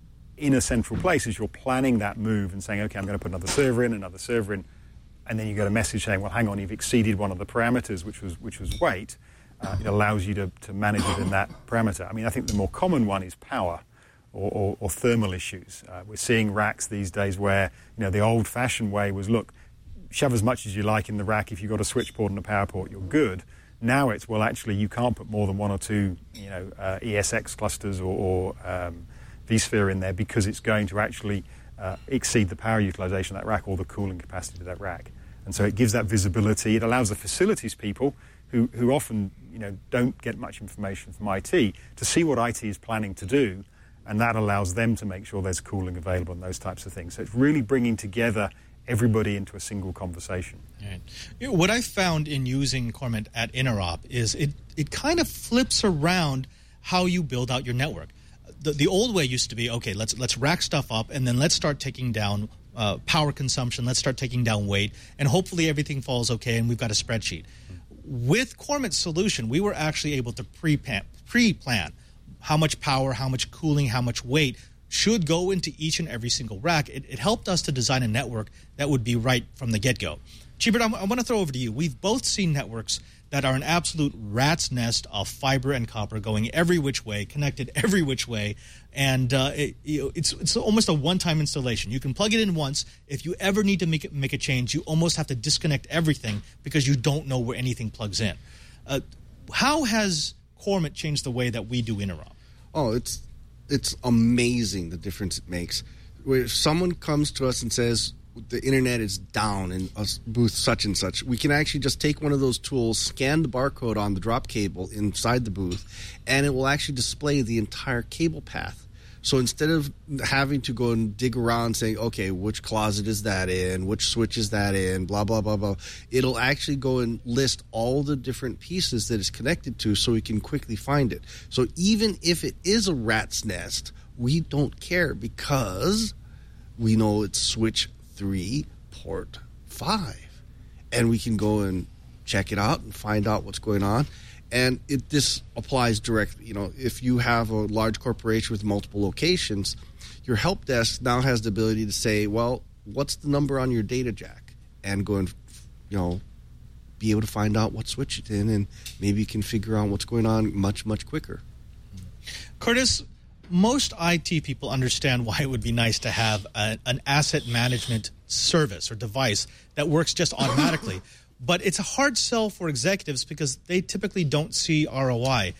in a central place as you're planning that move and saying, okay, I'm going to put another server in, another server in, and then you get a message saying, well, hang on, you've exceeded one of the parameters, which was which was weight. Uh, it allows you to, to manage it in that parameter. I mean, I think the more common one is power or, or, or thermal issues. Uh, we're seeing racks these days where, you know, the old-fashioned way was, look, shove as much as you like in the rack. If you've got a switch port and a power port, you're good. Now it's, well, actually, you can't put more than one or two, you know, uh, E S X clusters or, or um, vSphere in there because it's going to actually uh, exceed the power utilization of that rack or the cooling capacity of that rack. And so it gives that visibility. It allows the facilities people who, who often, you know, don't get much information from I T to see what I T is planning to do, and that allows them to make sure there's cooling available and those types of things. So it's really bringing together everybody into a single conversation. Right. You know, what I found in using Cormant at Interop is it, it kind of flips around how you build out your network. The, the old way used to be, okay, let's let's rack stuff up and then let's start taking down uh, power consumption, let's start taking down weight, and hopefully everything falls okay and we've got a spreadsheet. With Cormant's solution, we were actually able to pre-plan, pre-plan how much power, how much cooling, how much weight should go into each and every single rack. It, it helped us to design a network that would be right from the get-go. Chibert, I, I want to throw over to you. We've both seen networks that are an absolute rat's nest of fiber and copper going every which way, connected every which way, and uh, it, you know, it's it's almost a one-time installation. You can plug it in once. If you ever need to make it, make a change, you almost have to disconnect everything because you don't know where anything plugs in. Uh, how has Cormant changed the way that we do Interop? Oh, it's it's amazing the difference it makes. Where if someone comes to us and says the internet is down in a booth such and such, we can actually just take one of those tools, scan the barcode on the drop cable inside the booth, and it will actually display the entire cable path. So instead of having to go and dig around saying, okay, which closet is that in, which switch is that in, blah, blah, blah, blah, it'll actually go and list all the different pieces that it's connected to so we can quickly find it. So even if it is a rat's nest, we don't care because we know it's switch three, port five. And we can go and check it out and find out what's going on. And it this applies directly. You know, if you have a large corporation with multiple locations, your help desk now has the ability to say, well, what's the number on your data jack? And go and, you know, be able to find out what switch it's in, and maybe you can figure out what's going on much, much quicker. Curtis, most I T people understand why it would be nice to have a, an asset management service or device that works just automatically. But it's a hard sell for executives because they typically don't see R O I.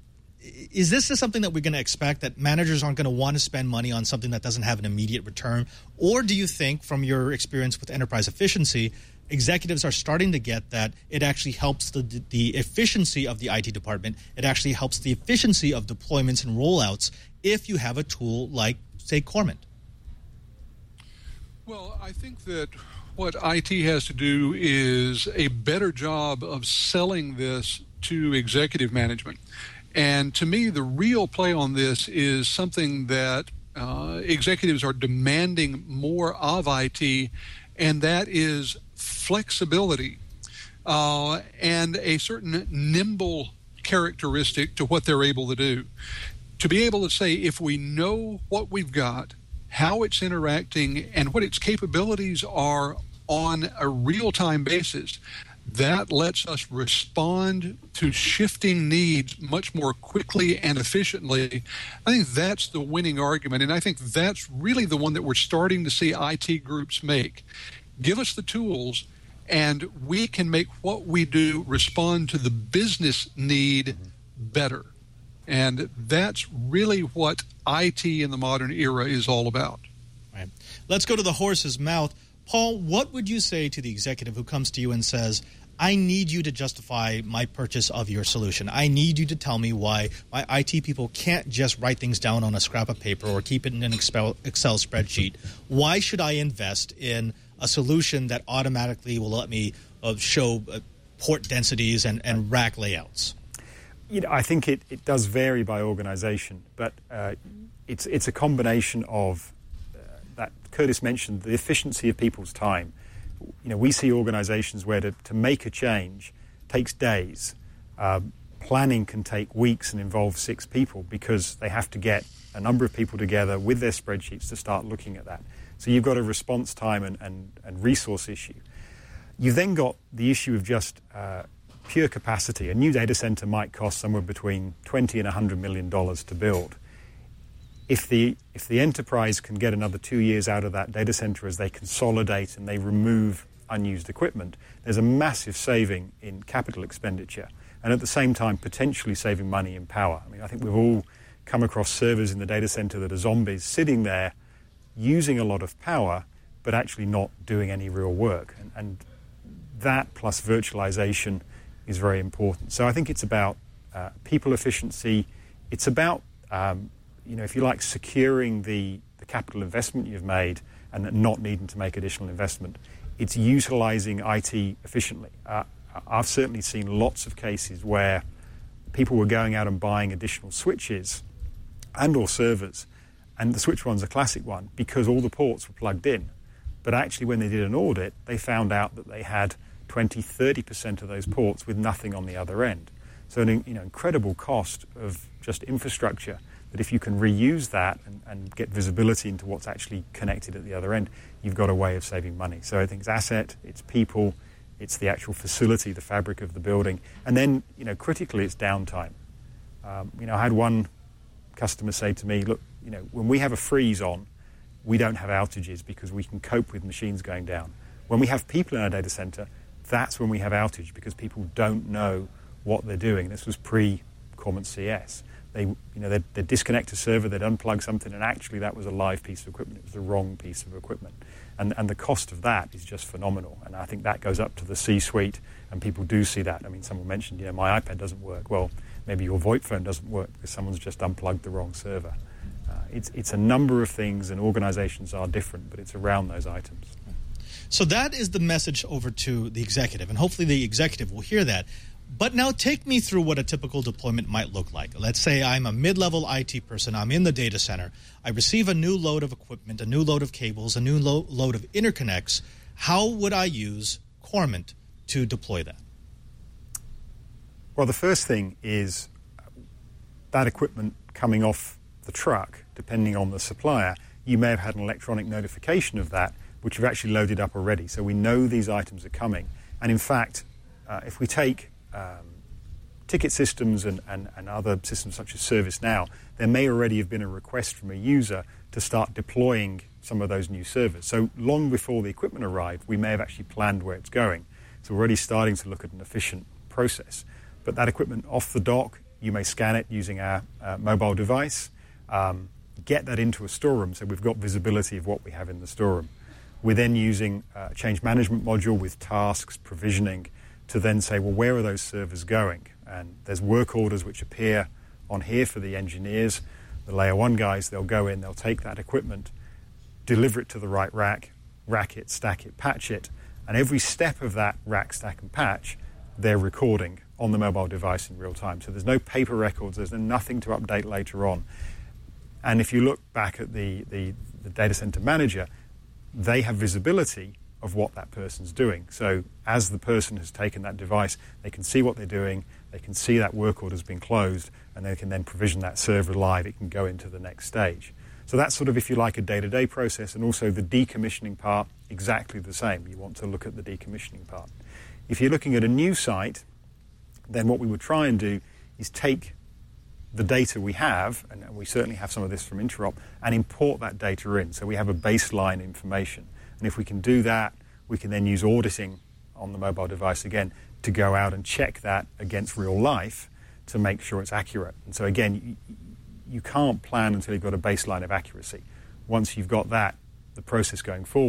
Is this something that we're going to expect, that managers aren't going to want to spend money on something that doesn't have an immediate return? Or do you think, from your experience with enterprise efficiency, executives are starting to get that it actually helps the, the efficiency of the I T department, it actually helps the efficiency of deployments and rollouts if you have a tool like, say, Cormant? Well, I think that what I T has to do is a better job of selling this to executive management. And to me, the real play on this is something that uh, executives are demanding more of I T, and that is flexibility uh, and a certain nimble characteristic to what they're able to do. To be able to say, if we know what we've got, how it's interacting, and what its capabilities are on a real-time basis, that lets us respond to shifting needs much more quickly and efficiently. I think that's the winning argument, and I think that's really the one that we're starting to see I T groups make. Give us the tools, and we can make what we do respond to the business need better. And that's really what I T in the modern era is all about. Right. Let's go to the horse's mouth. Paul, what would you say to the executive who comes to you and says, I need you to justify my purchase of your solution. I need you to tell me why my I T people can't just write things down on a scrap of paper or keep it in an Excel spreadsheet. Why should I invest in a solution that automatically will let me uh, show uh, port densities and, and rack layouts? You know, I think it, it does vary by organization, but uh, it's, it's a combination of uh, that Curtis mentioned, the efficiency of people's time. You know, we see organizations where to, to make a change takes days. Uh, planning can take weeks and involve six people because they have to get a number of people together with their spreadsheets to start looking at that. So you've got a response time and, and, and resource issue. You've then got the issue of just uh, pure capacity. A new data center might cost somewhere between twenty and one hundred million dollars to build. If the if the enterprise can get another two years out of that data center as they consolidate and they remove unused equipment, there's a massive saving in capital expenditure and at the same time potentially saving money in power. I mean, I think we've all come across servers in the data center that are zombies sitting there using a lot of power but actually not doing any real work. And, and that plus virtualization is very important. So I think it's about uh, people efficiency. It's about um, you know, if you like, securing the, the capital investment you've made and not needing to make additional investment. It's utilizing I T efficiently. Uh, I've certainly seen lots of cases where people were going out and buying additional switches and or servers, and the switch one's a classic one because all the ports were plugged in. But actually when they did an audit, they found out that they had twenty, thirty percent of those ports with nothing on the other end. So an you know, incredible cost of just infrastructure. That if you can reuse that and, and get visibility into what's actually connected at the other end, you've got a way of saving money. So I think it's asset, it's people, it's the actual facility, the fabric of the building. And then, you know, critically, it's downtime. Um, you know, I had one customer say to me, look, you know, when we have a freeze on, we don't have outages because we can cope with machines going down. When we have people in our data center, that's when we have outage because people don't know what they're doing. This was pre-Cormant C S. They, you know, they'd, they'd disconnect a server, they'd unplug something, and actually that was a live piece of equipment. It was the wrong piece of equipment. And, and the cost of that is just phenomenal. And I think that goes up to the C-suite, and people do see that. I mean, someone mentioned, you know, my iPad doesn't work. Well, maybe your VoIP phone doesn't work because someone's just unplugged the wrong server. Uh, it's, it's a number of things, and organizations are different, but it's around those items. So that is the message over to the executive, and hopefully the executive will hear that. But now take me through what a typical deployment might look like. Let's say I'm a mid-level I T person. I'm in the data center. I receive a new load of equipment, a new load of cables, a new lo- load of interconnects. How would I use Cormant to deploy that? Well, the first thing is that equipment coming off the truck, depending on the supplier, you may have had an electronic notification of that, which you've actually loaded up already. So we know these items are coming. And in fact, uh, if we take Um, ticket systems and, and, and other systems such as ServiceNow, there may already have been a request from a user to start deploying some of those new servers. So long before the equipment arrived, we may have actually planned where it's going. So we're already starting to look at an efficient process. But that equipment off the dock, you may scan it using our uh, mobile device, um, get that into a storeroom so we've got visibility of what we have in the storeroom. We're then using a change management module with tasks, provisioning, to then say, well, where are those servers going? And there's work orders which appear on here for the engineers. The layer one guys, they'll go in, they'll take that equipment, deliver it to the right rack, rack it, stack it, patch it, and every step of that rack, stack, and patch, they're recording on the mobile device in real time. So there's no paper records, there's nothing to update later on. And if you look back at the, the, the data center manager, they have visibility of what that person's doing. So as the person has taken that device, they can see what they're doing, they can see that work order's been closed, and they can then provision that server live. It can go into the next stage. So that's sort of, if you like, a day-to-day process, and also the decommissioning part, exactly the same. You want to look at the decommissioning part. If you're looking at a new site, then what we would try and do is take the data we have, and we certainly have some of this from Interop, and import that data in. So we have a baseline information. And if we can do that, we can then use auditing on the mobile device again to go out and check that against real life to make sure it's accurate. And so again, you, you can't plan until you've got a baseline of accuracy. Once you've got that, the process going forward,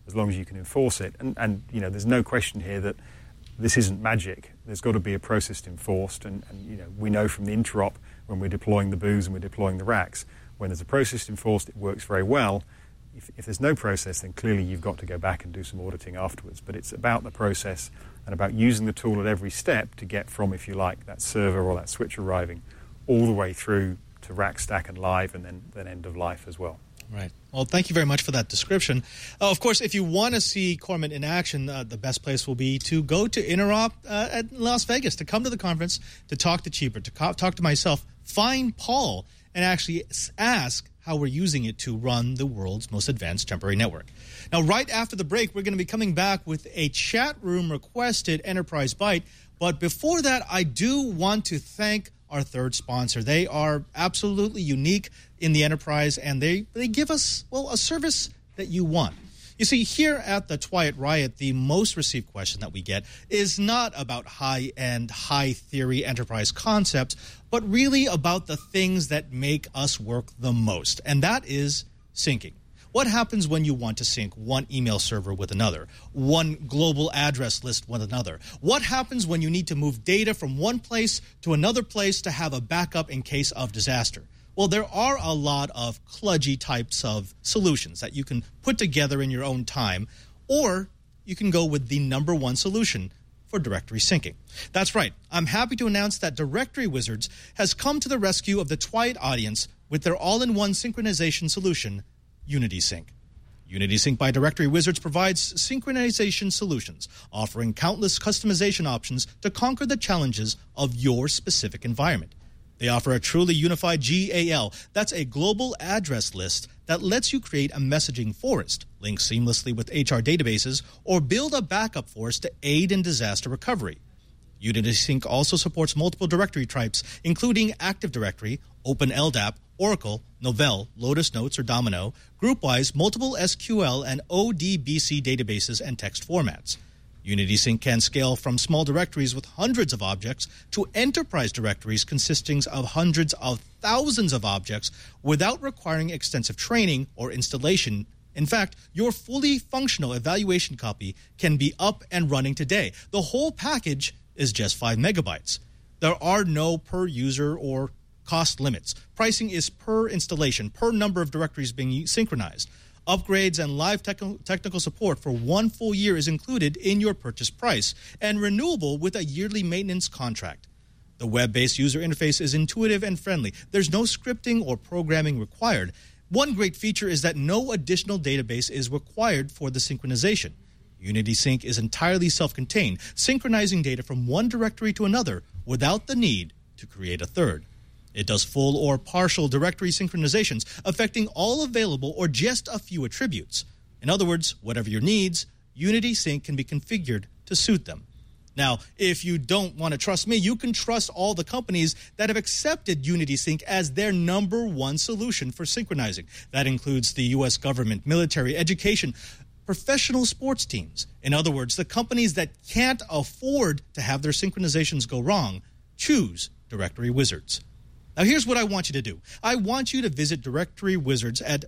as long as you can enforce it. And, and you know, there's no question here that this isn't magic. There's got to be a process enforced, and, and you know, we know from the interop when we're deploying the booths and we're deploying the racks, when there's a process enforced, it works very well. If, if there's no process, then clearly you've got to go back and do some auditing afterwards. But it's about the process and about using the tool at every step to get from, if you like, that server or that switch arriving all the way through to rack, stack, and live, and then, then end of life as well. Right. Well, thank you very much for that description. Uh, of course, if you want to see Corman in action, uh, the best place will be to go to Interop uh, at Las Vegas, to come to the conference, to talk to Cheaper, to co- talk to myself, find Paul, and actually ask how we're using it to run the world's most advanced temporary network. Now, right after the break, we're going to be coming back with a chat room requested Enterprise Byte. But before that, I do want to thank our third sponsor. They are absolutely unique in the enterprise, and they, they give us, well, a service that you want. You see, here at the Twiat Riot, the most received question that we get is not about high-end, high-theory enterprise concepts, but really about the things that make us work the most, and that is syncing. What happens when you want to sync one email server with another, one global address list with another? What happens when you need to move data from one place to another place to have a backup in case of disaster? Well, there are a lot of kludgy types of solutions that you can put together in your own time, or you can go with the number one solution for directory syncing. That's right. I'm happy to announce that Directory Wizards has come to the rescue of the Twiat audience with their all-in-one synchronization solution, UnitySync. UnitySync by Directory Wizards provides synchronization solutions, offering countless customization options to conquer the challenges of your specific environment. They offer a truly unified G A L, that's a global address list that lets you create a messaging forest, link seamlessly with H R databases, or build a backup forest to aid in disaster recovery. UnitySync also supports multiple directory types, including Active Directory, Open L D A P, Oracle, Novell, Lotus Notes or Domino, GroupWise, multiple S Q L and O D B C databases and text formats. UnitySync can scale from small directories with hundreds of objects to enterprise directories consisting of hundreds of thousands of objects without requiring extensive training or installation. In fact, your fully functional evaluation copy can be up and running today. The whole package is just five megabytes. There are no per user or cost limits. Pricing is per installation, per number of directories being synchronized. Upgrades and live tech- technical support for one full year is included in your purchase price and renewable with a yearly maintenance contract. The web-based user interface is intuitive and friendly. There's no scripting or programming required. One great feature is that no additional database is required for the synchronization. UnitySync is entirely self-contained, synchronizing data from one directory to another without the need to create a third. It does full or partial directory synchronizations, affecting all available or just a few attributes. In other words, whatever your needs, UnitySync can be configured to suit them. Now, if you don't want to trust me, you can trust all the companies that have accepted UnitySync as their number one solution for synchronizing. That includes the U S government, military, education, professional sports teams. In other words, the companies that can't afford to have their synchronizations go wrong choose Directory Wizards. Now, here's what I want you to do. I want you to visit Directory Wizards at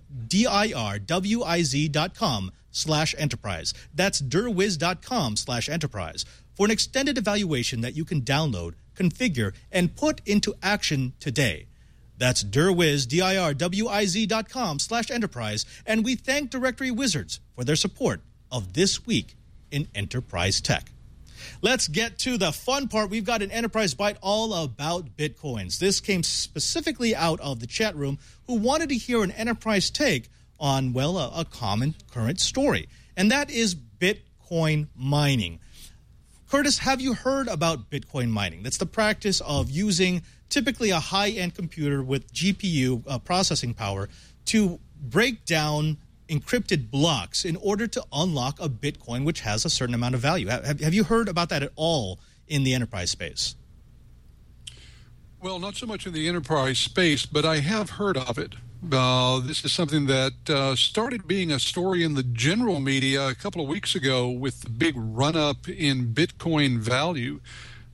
dirwiz.com slash enterprise. That's dirwiz.com slash enterprise for an extended evaluation that you can download, configure, and put into action today. That's dirwiz, D-I-R-W-I-Z.com slash enterprise. And we thank Directory Wizards for their support of This Week in Enterprise Tech. Let's get to the fun part. We've got an Enterprise Byte all about Bitcoins. This came specifically out of the chat room who wanted to hear an enterprise take on, well, a, a common current story, and that is Bitcoin mining. Curtis, have you heard about Bitcoin mining? That's the practice of using typically a high-end computer with G P U uh, processing power to break down encrypted blocks in order to unlock a Bitcoin which has a certain amount of value. Have, have you heard about that at all in the enterprise space? Well, not so much in the enterprise space, but I have heard of it. Uh, this is something that uh, started being a story in the general media a couple of weeks ago with the big run-up in Bitcoin value.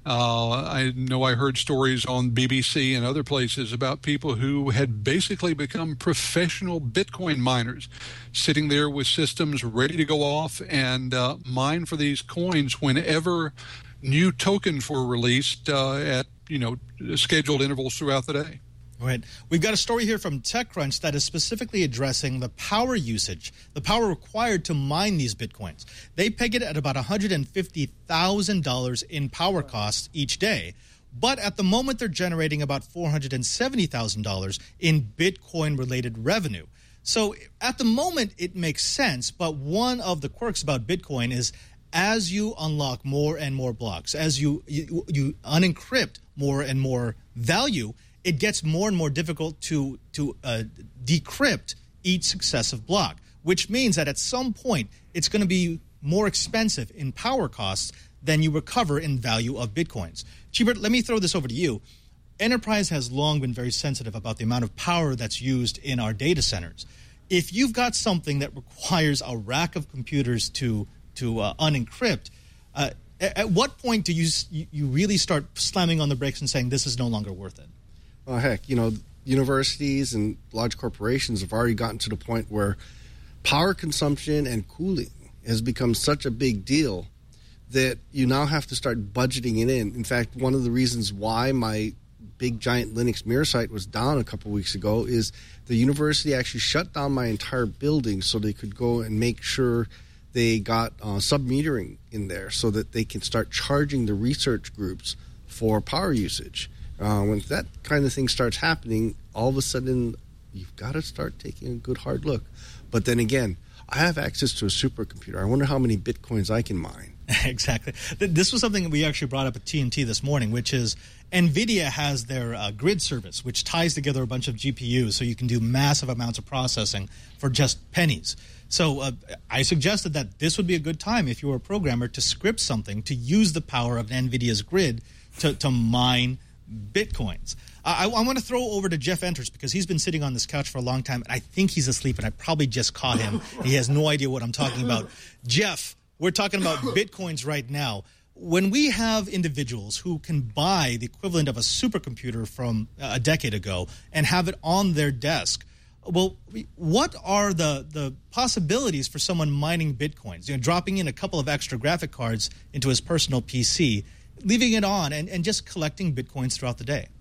Uh, I know I heard stories on B B C and other places about people who had basically become professional Bitcoin miners, sitting there with systems ready to go off and uh, mine for these coins whenever new tokens were released uh, at, you know, scheduled intervals throughout the day. Right. We've got a story here from TechCrunch that is specifically addressing the power usage, the power required to mine these Bitcoins. They peg it at about one hundred fifty thousand dollars in power costs each day. But at the moment, they're generating about four hundred seventy thousand dollars in Bitcoin-related revenue. So at the moment, it makes sense. But one of the quirks about Bitcoin is as you unlock more and more blocks, as you, you, you unencrypt more and more value, it gets more and more difficult to to uh, decrypt each successive block, which means that at some point it's going to be more expensive in power costs than you recover in value of Bitcoins. Chibert, let me throw this over to you. Enterprise has long been very sensitive about the amount of power that's used in our data centers. If you've got something that requires a rack of computers to to uh, unencrypt, uh, at, at what point do you you really start slamming on the brakes and saying this is no longer worth it? Well, heck, you know, universities and large corporations have already gotten to the point where power consumption and cooling has become such a big deal that you now have to start budgeting it in. In fact, one of the reasons why my big giant Linux mirror site was down a couple weeks ago is the university actually shut down my entire building so they could go and make sure they got uh, sub-metering in there so that they can start charging the research groups for power usage. Uh, when that kind of thing starts happening, all of a sudden, you've got to start taking a good hard look. But then again, I have access to a supercomputer. I wonder how many Bitcoins I can mine. Exactly. This was something that we actually brought up at T N T this morning, which is NVIDIA has their uh, grid service, which ties together a bunch of G P Us so you can do massive amounts of processing for just pennies. So uh, I suggested that this would be a good time if you were a programmer to script something to use the power of NVIDIA's grid to, to mine Bitcoins. I, I want to throw over to Jeff Enters because he's been sitting on this couch for a long time. And I think he's asleep, and I probably just caught him. He has no idea what I'm talking about. Jeff, we're talking about Bitcoins right now. When we have individuals who can buy the equivalent of a supercomputer from a decade ago and have it on their desk, well, what are the, the possibilities for someone mining Bitcoins? You know, dropping in a couple of extra graphic cards into his personal P C, leaving it on, and, and just collecting Bitcoins throughout the day?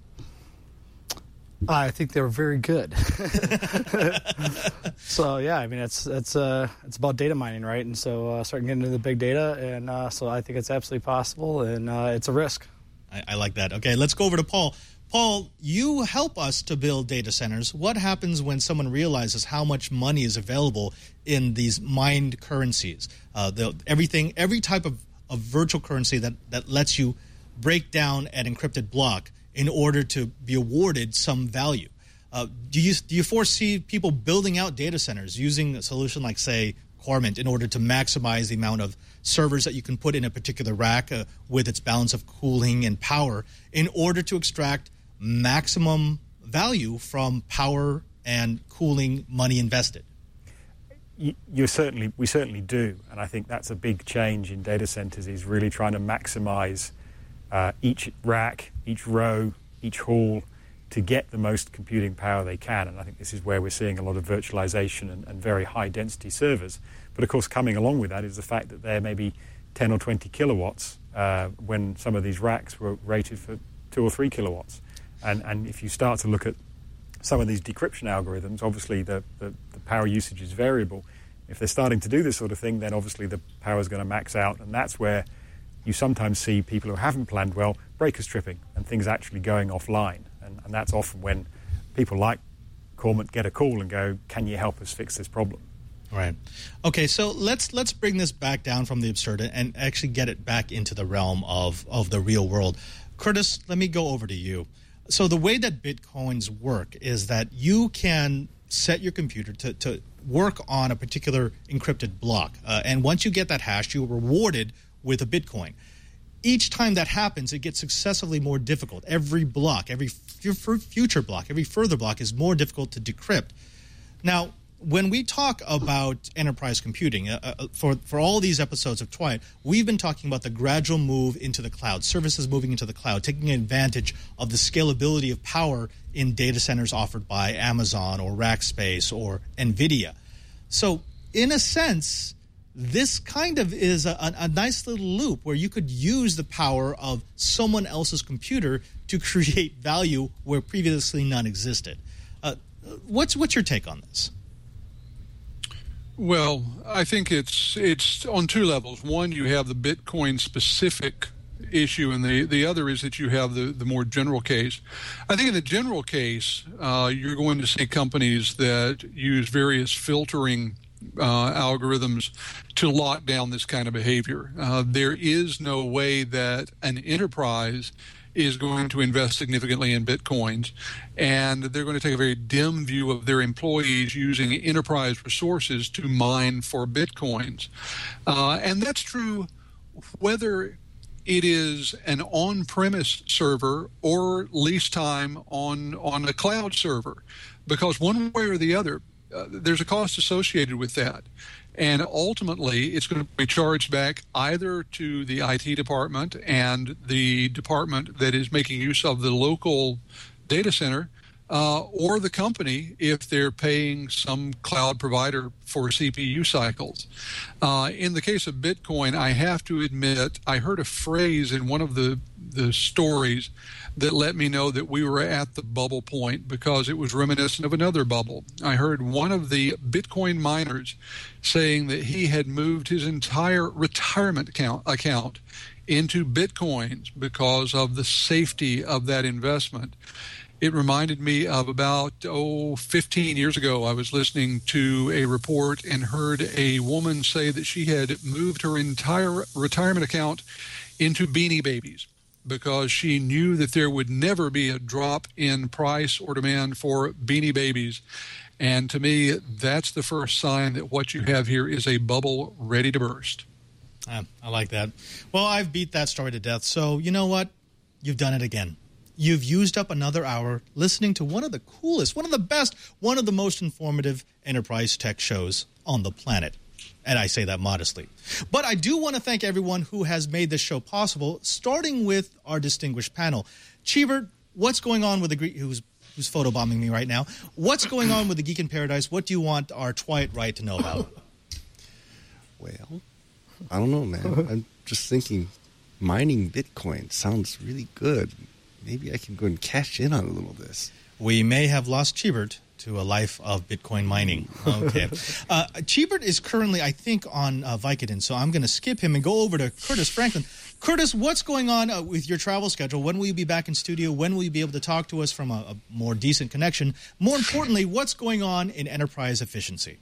I think they were very good. So yeah, I mean it's it's uh, it's about data mining, right? And so uh, starting getting into the big data, and uh, so I think it's absolutely possible, and uh, it's a risk. I, I like that. Okay, let's go over to Paul. Paul, you help us to build data centers. What happens when someone realizes how much money is available in these mined currencies? Uh, the, everything, every type of, of virtual currency that, that lets you break down an encrypted block in order to be awarded some value. Uh, do you do you foresee people building out data centers using a solution like, say, Cormint in order to maximize the amount of servers that you can put in a particular rack uh, with its balance of cooling and power in order to extract maximum value from power and cooling money invested? You certainly, we certainly do, and I think that's a big change in data centers, is really trying to maximize uh, each rack, each row, each hall to get the most computing power they can. And I think this is where we're seeing a lot of virtualization and, and very high density servers. But of course, coming along with that is the fact that they're maybe ten or twenty kilowatts uh, when some of these racks were rated for two or three kilowatts. And, and if you start to look at some of these decryption algorithms, obviously the, the, the power usage is variable. If they're starting to do this sort of thing, then obviously the power is going to max out. And that's where you sometimes see people who haven't planned well breakers tripping and things actually going offline. And, and that's often when people like Cormint get a call and go, can you help us fix this problem? Right. Okay, so let's let's bring this back down from the absurd and actually get it back into the realm of, of the real world. Curtis, let me go over to you. So the way that Bitcoins work is that you can set your computer to, to work on a particular encrypted block. Uh, and once you get that hash, you're rewarded with a Bitcoin. Each time that happens, it gets successively more difficult. Every block, every f- future block, every further block is more difficult to decrypt. Now, when we talk about enterprise computing, uh, uh, for, for all these episodes of Twilight, we've been talking about the gradual move into the cloud, services moving into the cloud, taking advantage of the scalability of power in data centers offered by Amazon or Rackspace or NVIDIA. So, in a sense, this kind of is a, a, a nice little loop where you could use the power of someone else's computer to create value where previously none existed. Uh, what's what's your take on this? Well, I think it's it's on two levels. One, you have the Bitcoin specific issue, and the, the other is that you have the, the more general case. I think in the general case, uh, you're going to see companies that use various filtering uh, algorithms to lock down this kind of behavior. Uh, there is no way that an enterprise is going to invest significantly in Bitcoins, and they're going to take a very dim view of their employees using enterprise resources to mine for Bitcoins. Uh, and that's true whether it is an on-premise server or lease time on, on a cloud server, because one way or the other, uh, there's a cost associated with that. And ultimately, it's going to be charged back either to the I T department and the department that is making use of the local data center, uh, or the company if they're paying some cloud provider for C P U cycles. Uh, in the case of Bitcoin, I have to admit, I heard a phrase in one of the, the stories that let me know that we were at the bubble point, because it was reminiscent of another bubble. I heard one of the Bitcoin miners saying that he had moved his entire retirement account, account into Bitcoins because of the safety of that investment. It reminded me of about, oh, fifteen years ago, I was listening to a report and heard a woman say that she had moved her entire retirement account into Beanie Babies, because she knew that there would never be a drop in price or demand for Beanie Babies. And to me, that's the first sign that what you have here is a bubble ready to burst. Uh, I like that. Well, I've beat that story to death. So you know what? You've done it again. You've used up another hour listening to one of the coolest, one of the best, one of the most informative enterprise tech shows on the planet. And I say that modestly. But I do want to thank everyone who has made this show possible, starting with our distinguished panel. Cheever, what's going on with the Greek, who's, who's photobombing me right now? What's going on with the Geek in Paradise? What do you want our Twilight Right to know about? Well, I don't know, man. I'm just thinking mining Bitcoin sounds really good. Maybe I can go and cash in on a little of this. We may have lost Cheebert to a life of Bitcoin mining. Okay. uh, Cheebert is currently, I think, on uh, Vicodin, so I'm going to skip him and go over to Curtis Franklin. Curtis, what's going on uh, with your travel schedule? When will you be back in studio? When will you be able to talk to us from a, a more decent connection? More importantly, what's going on in enterprise efficiency?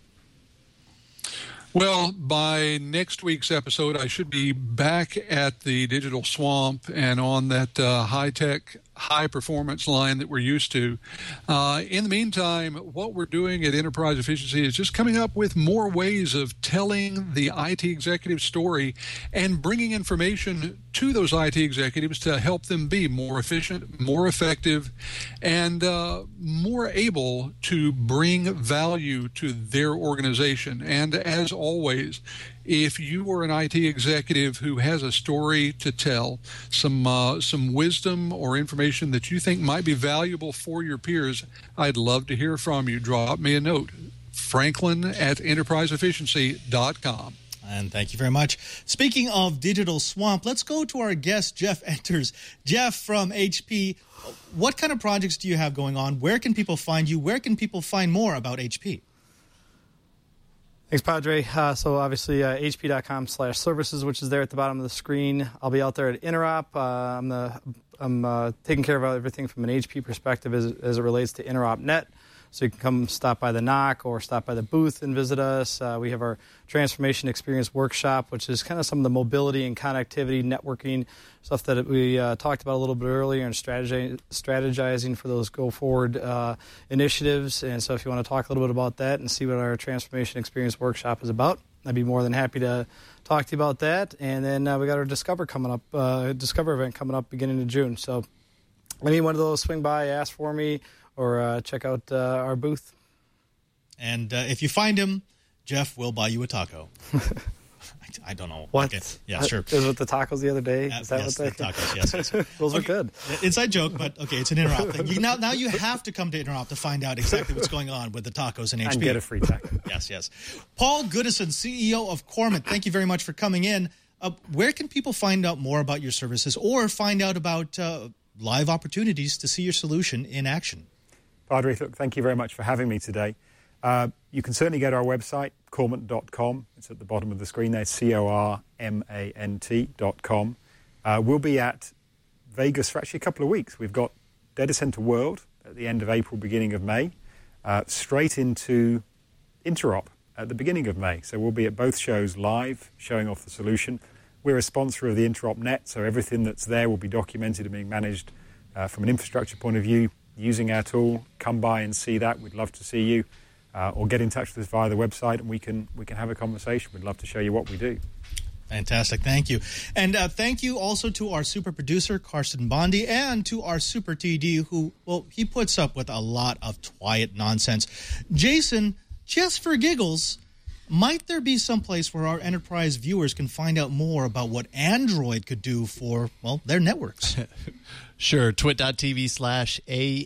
Well, by next week's episode, I should be back at the Digital Swamp and on that uh, high-tech, high-performance line that we're used to. Uh, in the meantime, what we're doing at Enterprise Efficiency is just coming up with more ways of telling the I T executive story and bringing information to those I T executives to help them be more efficient, more effective, and uh, more able to bring value to their organization. And as always, if you are an I T executive who has a story to tell, some uh, some wisdom or information that you think might be valuable for your peers, I'd love to hear from you. Drop me a note, Franklin at enterprise efficiency dot com. And thank you very much. Speaking of Digital Swamp, let's go to our guest, Jeff Enters. Jeff from H P, what kind of projects do you have going on? Where can people find you? Where can people find more about H P? Thanks, Padre. Uh, so obviously, uh, H P dot com slash services, which is there at the bottom of the screen. I'll be out there at Interop. Uh, I'm the I'm uh, taking care of everything from an H P perspective as, as it relates to Interop dot net. So you can come stop by the N O C or stop by the booth and visit us. Uh, we have our Transformation Experience Workshop, which is kind of some of the mobility and connectivity, networking stuff that we uh, talked about a little bit earlier, and strategy, strategizing for those go-forward uh, initiatives. And so if you want to talk a little bit about that and see what our Transformation Experience Workshop is about, I'd be more than happy to talk to you about that. And then uh, we got our Discover coming up, uh, Discover event coming up beginning of June. So any one of those, swing by, ask for me, or uh, check out uh, our booth. And uh, if you find him, Jeff will buy you a taco. I, I don't know. What? Okay. Yeah, sure. It was with the tacos the other day. Is Uh, that yes, what they? the tacos, yes, yes. Those Okay. are good. Inside joke, but okay, it's an Interop thing. You, now, now you have to come to Interop to find out exactly what's going on with the tacos and H P. And get a free taco. Yes, yes. Paul Goodison, C E O of Cormant, thank you very much for coming in. Uh, where can people find out more about your services or find out about uh, live opportunities to see your solution in action? Padre, look, thank you very much for having me today. Uh, you can certainly go to our website, cormant dot com. It's at the bottom of the screen there, C O R M A N T dot com. Uh, we'll be at Vegas for actually a couple of weeks. We've got Data Center World at the end of April, beginning of May, uh, straight into Interop at the beginning of May. So we'll be at both shows live, showing off the solution. We're a sponsor of the Interop Net, so everything that's there will be documented and being managed uh, from an infrastructure point of view, using our tool. Come by and see that. We'd love to see you. Uh, or get in touch with us via the website, and we can we can have a conversation. We'd love to show you what we do. Fantastic. Thank you. And uh, thank you also to our super producer, Karsten Bondi, and to our super T D who, well, he puts up with a lot of Twyet nonsense. Jason, just for giggles, might there be some place where our enterprise viewers can find out more about what Android could do for, well, their networks? Sure. Twit.tv slash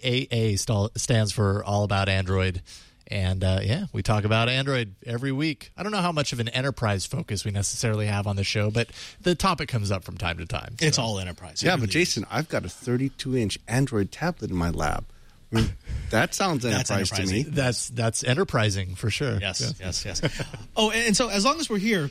AAA stands for All About Android. And, uh, yeah, we talk about Android every week. I don't know how much of an enterprise focus we necessarily have on the show, but the topic comes up from time to time. So. It's all enterprise. Yeah, but Jason, I've got a thirty-two inch Android tablet in my lab. I mean, that sounds enterprise to me. That's that's enterprising for sure. Yes, yes, yes. yes. Oh, and so as long as we're here,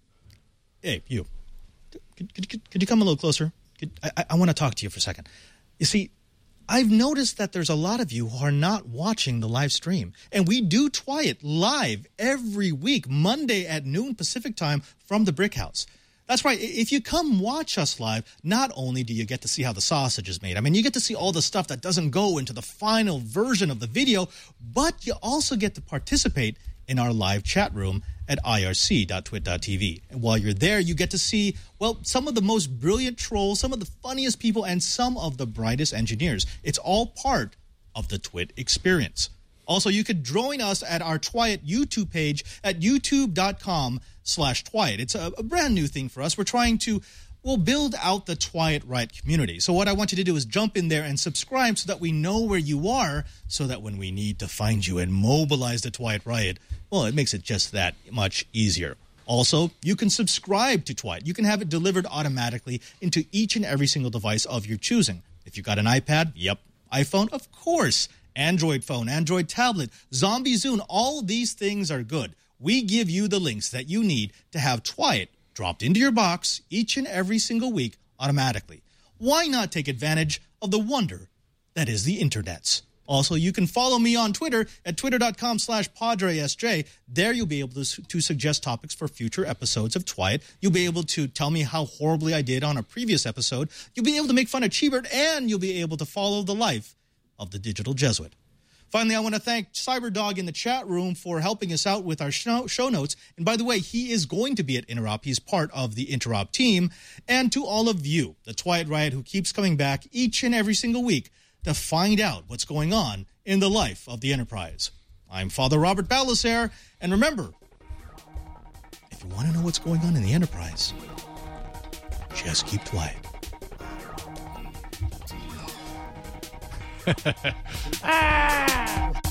hey, you, could, could, could you come a little closer? Could, I, I want to talk to you for a second. You see, I've noticed that there's a lot of you who are not watching the live stream. And we do Twyet live every week, Monday at noon Pacific time from the Brick House. That's right. If you come watch us live, not only do you get to see how the sausage is made, I mean, you get to see all the stuff that doesn't go into the final version of the video, but you also get to participate in our live chat room at I R C dot twit dot t v. And while you're there, you get to see, well, some of the most brilliant trolls, some of the funniest people, and some of the brightest engineers. It's all part of the Twit experience. Also, you could join us at our Twyet YouTube page at youtube dot com slash Twyet. It's a, a brand new thing for us. We're trying to, well, build out the Twyet Riot community. So what I want you to do is jump in there and subscribe so that we know where you are, so that when we need to find you and mobilize the Twyet Riot, well, it makes it just that much easier. Also, you can subscribe to Twyet. You can have it delivered automatically into each and every single device of your choosing. If you've got an iPad, yep. iPhone, of course. Android phone, Android tablet, Zombie Zune, all these things are good. We give you the links that you need to have Twyet dropped into your box each and every single week automatically. Why not take advantage of the wonder that is the internets? Also, you can follow me on Twitter at twitter dot com slash Padre S J. There you'll be able to, to suggest topics for future episodes of Twyet. You'll be able to tell me how horribly I did on a previous episode. You'll be able to make fun of Cheebert, and you'll be able to follow the life of the Digital Jesuit. Finally, I want to thank Cyberdog in the chat room for helping us out with our show, show notes. And by the way, he is going to be at Interop. He's part of the Interop team. And to all of you, the Twyet Riot, who keeps coming back each and every single week to find out what's going on in the life of the Enterprise. I'm Father Robert Balasaire. And remember, if you want to know what's going on in the Enterprise, just keep quiet. ah!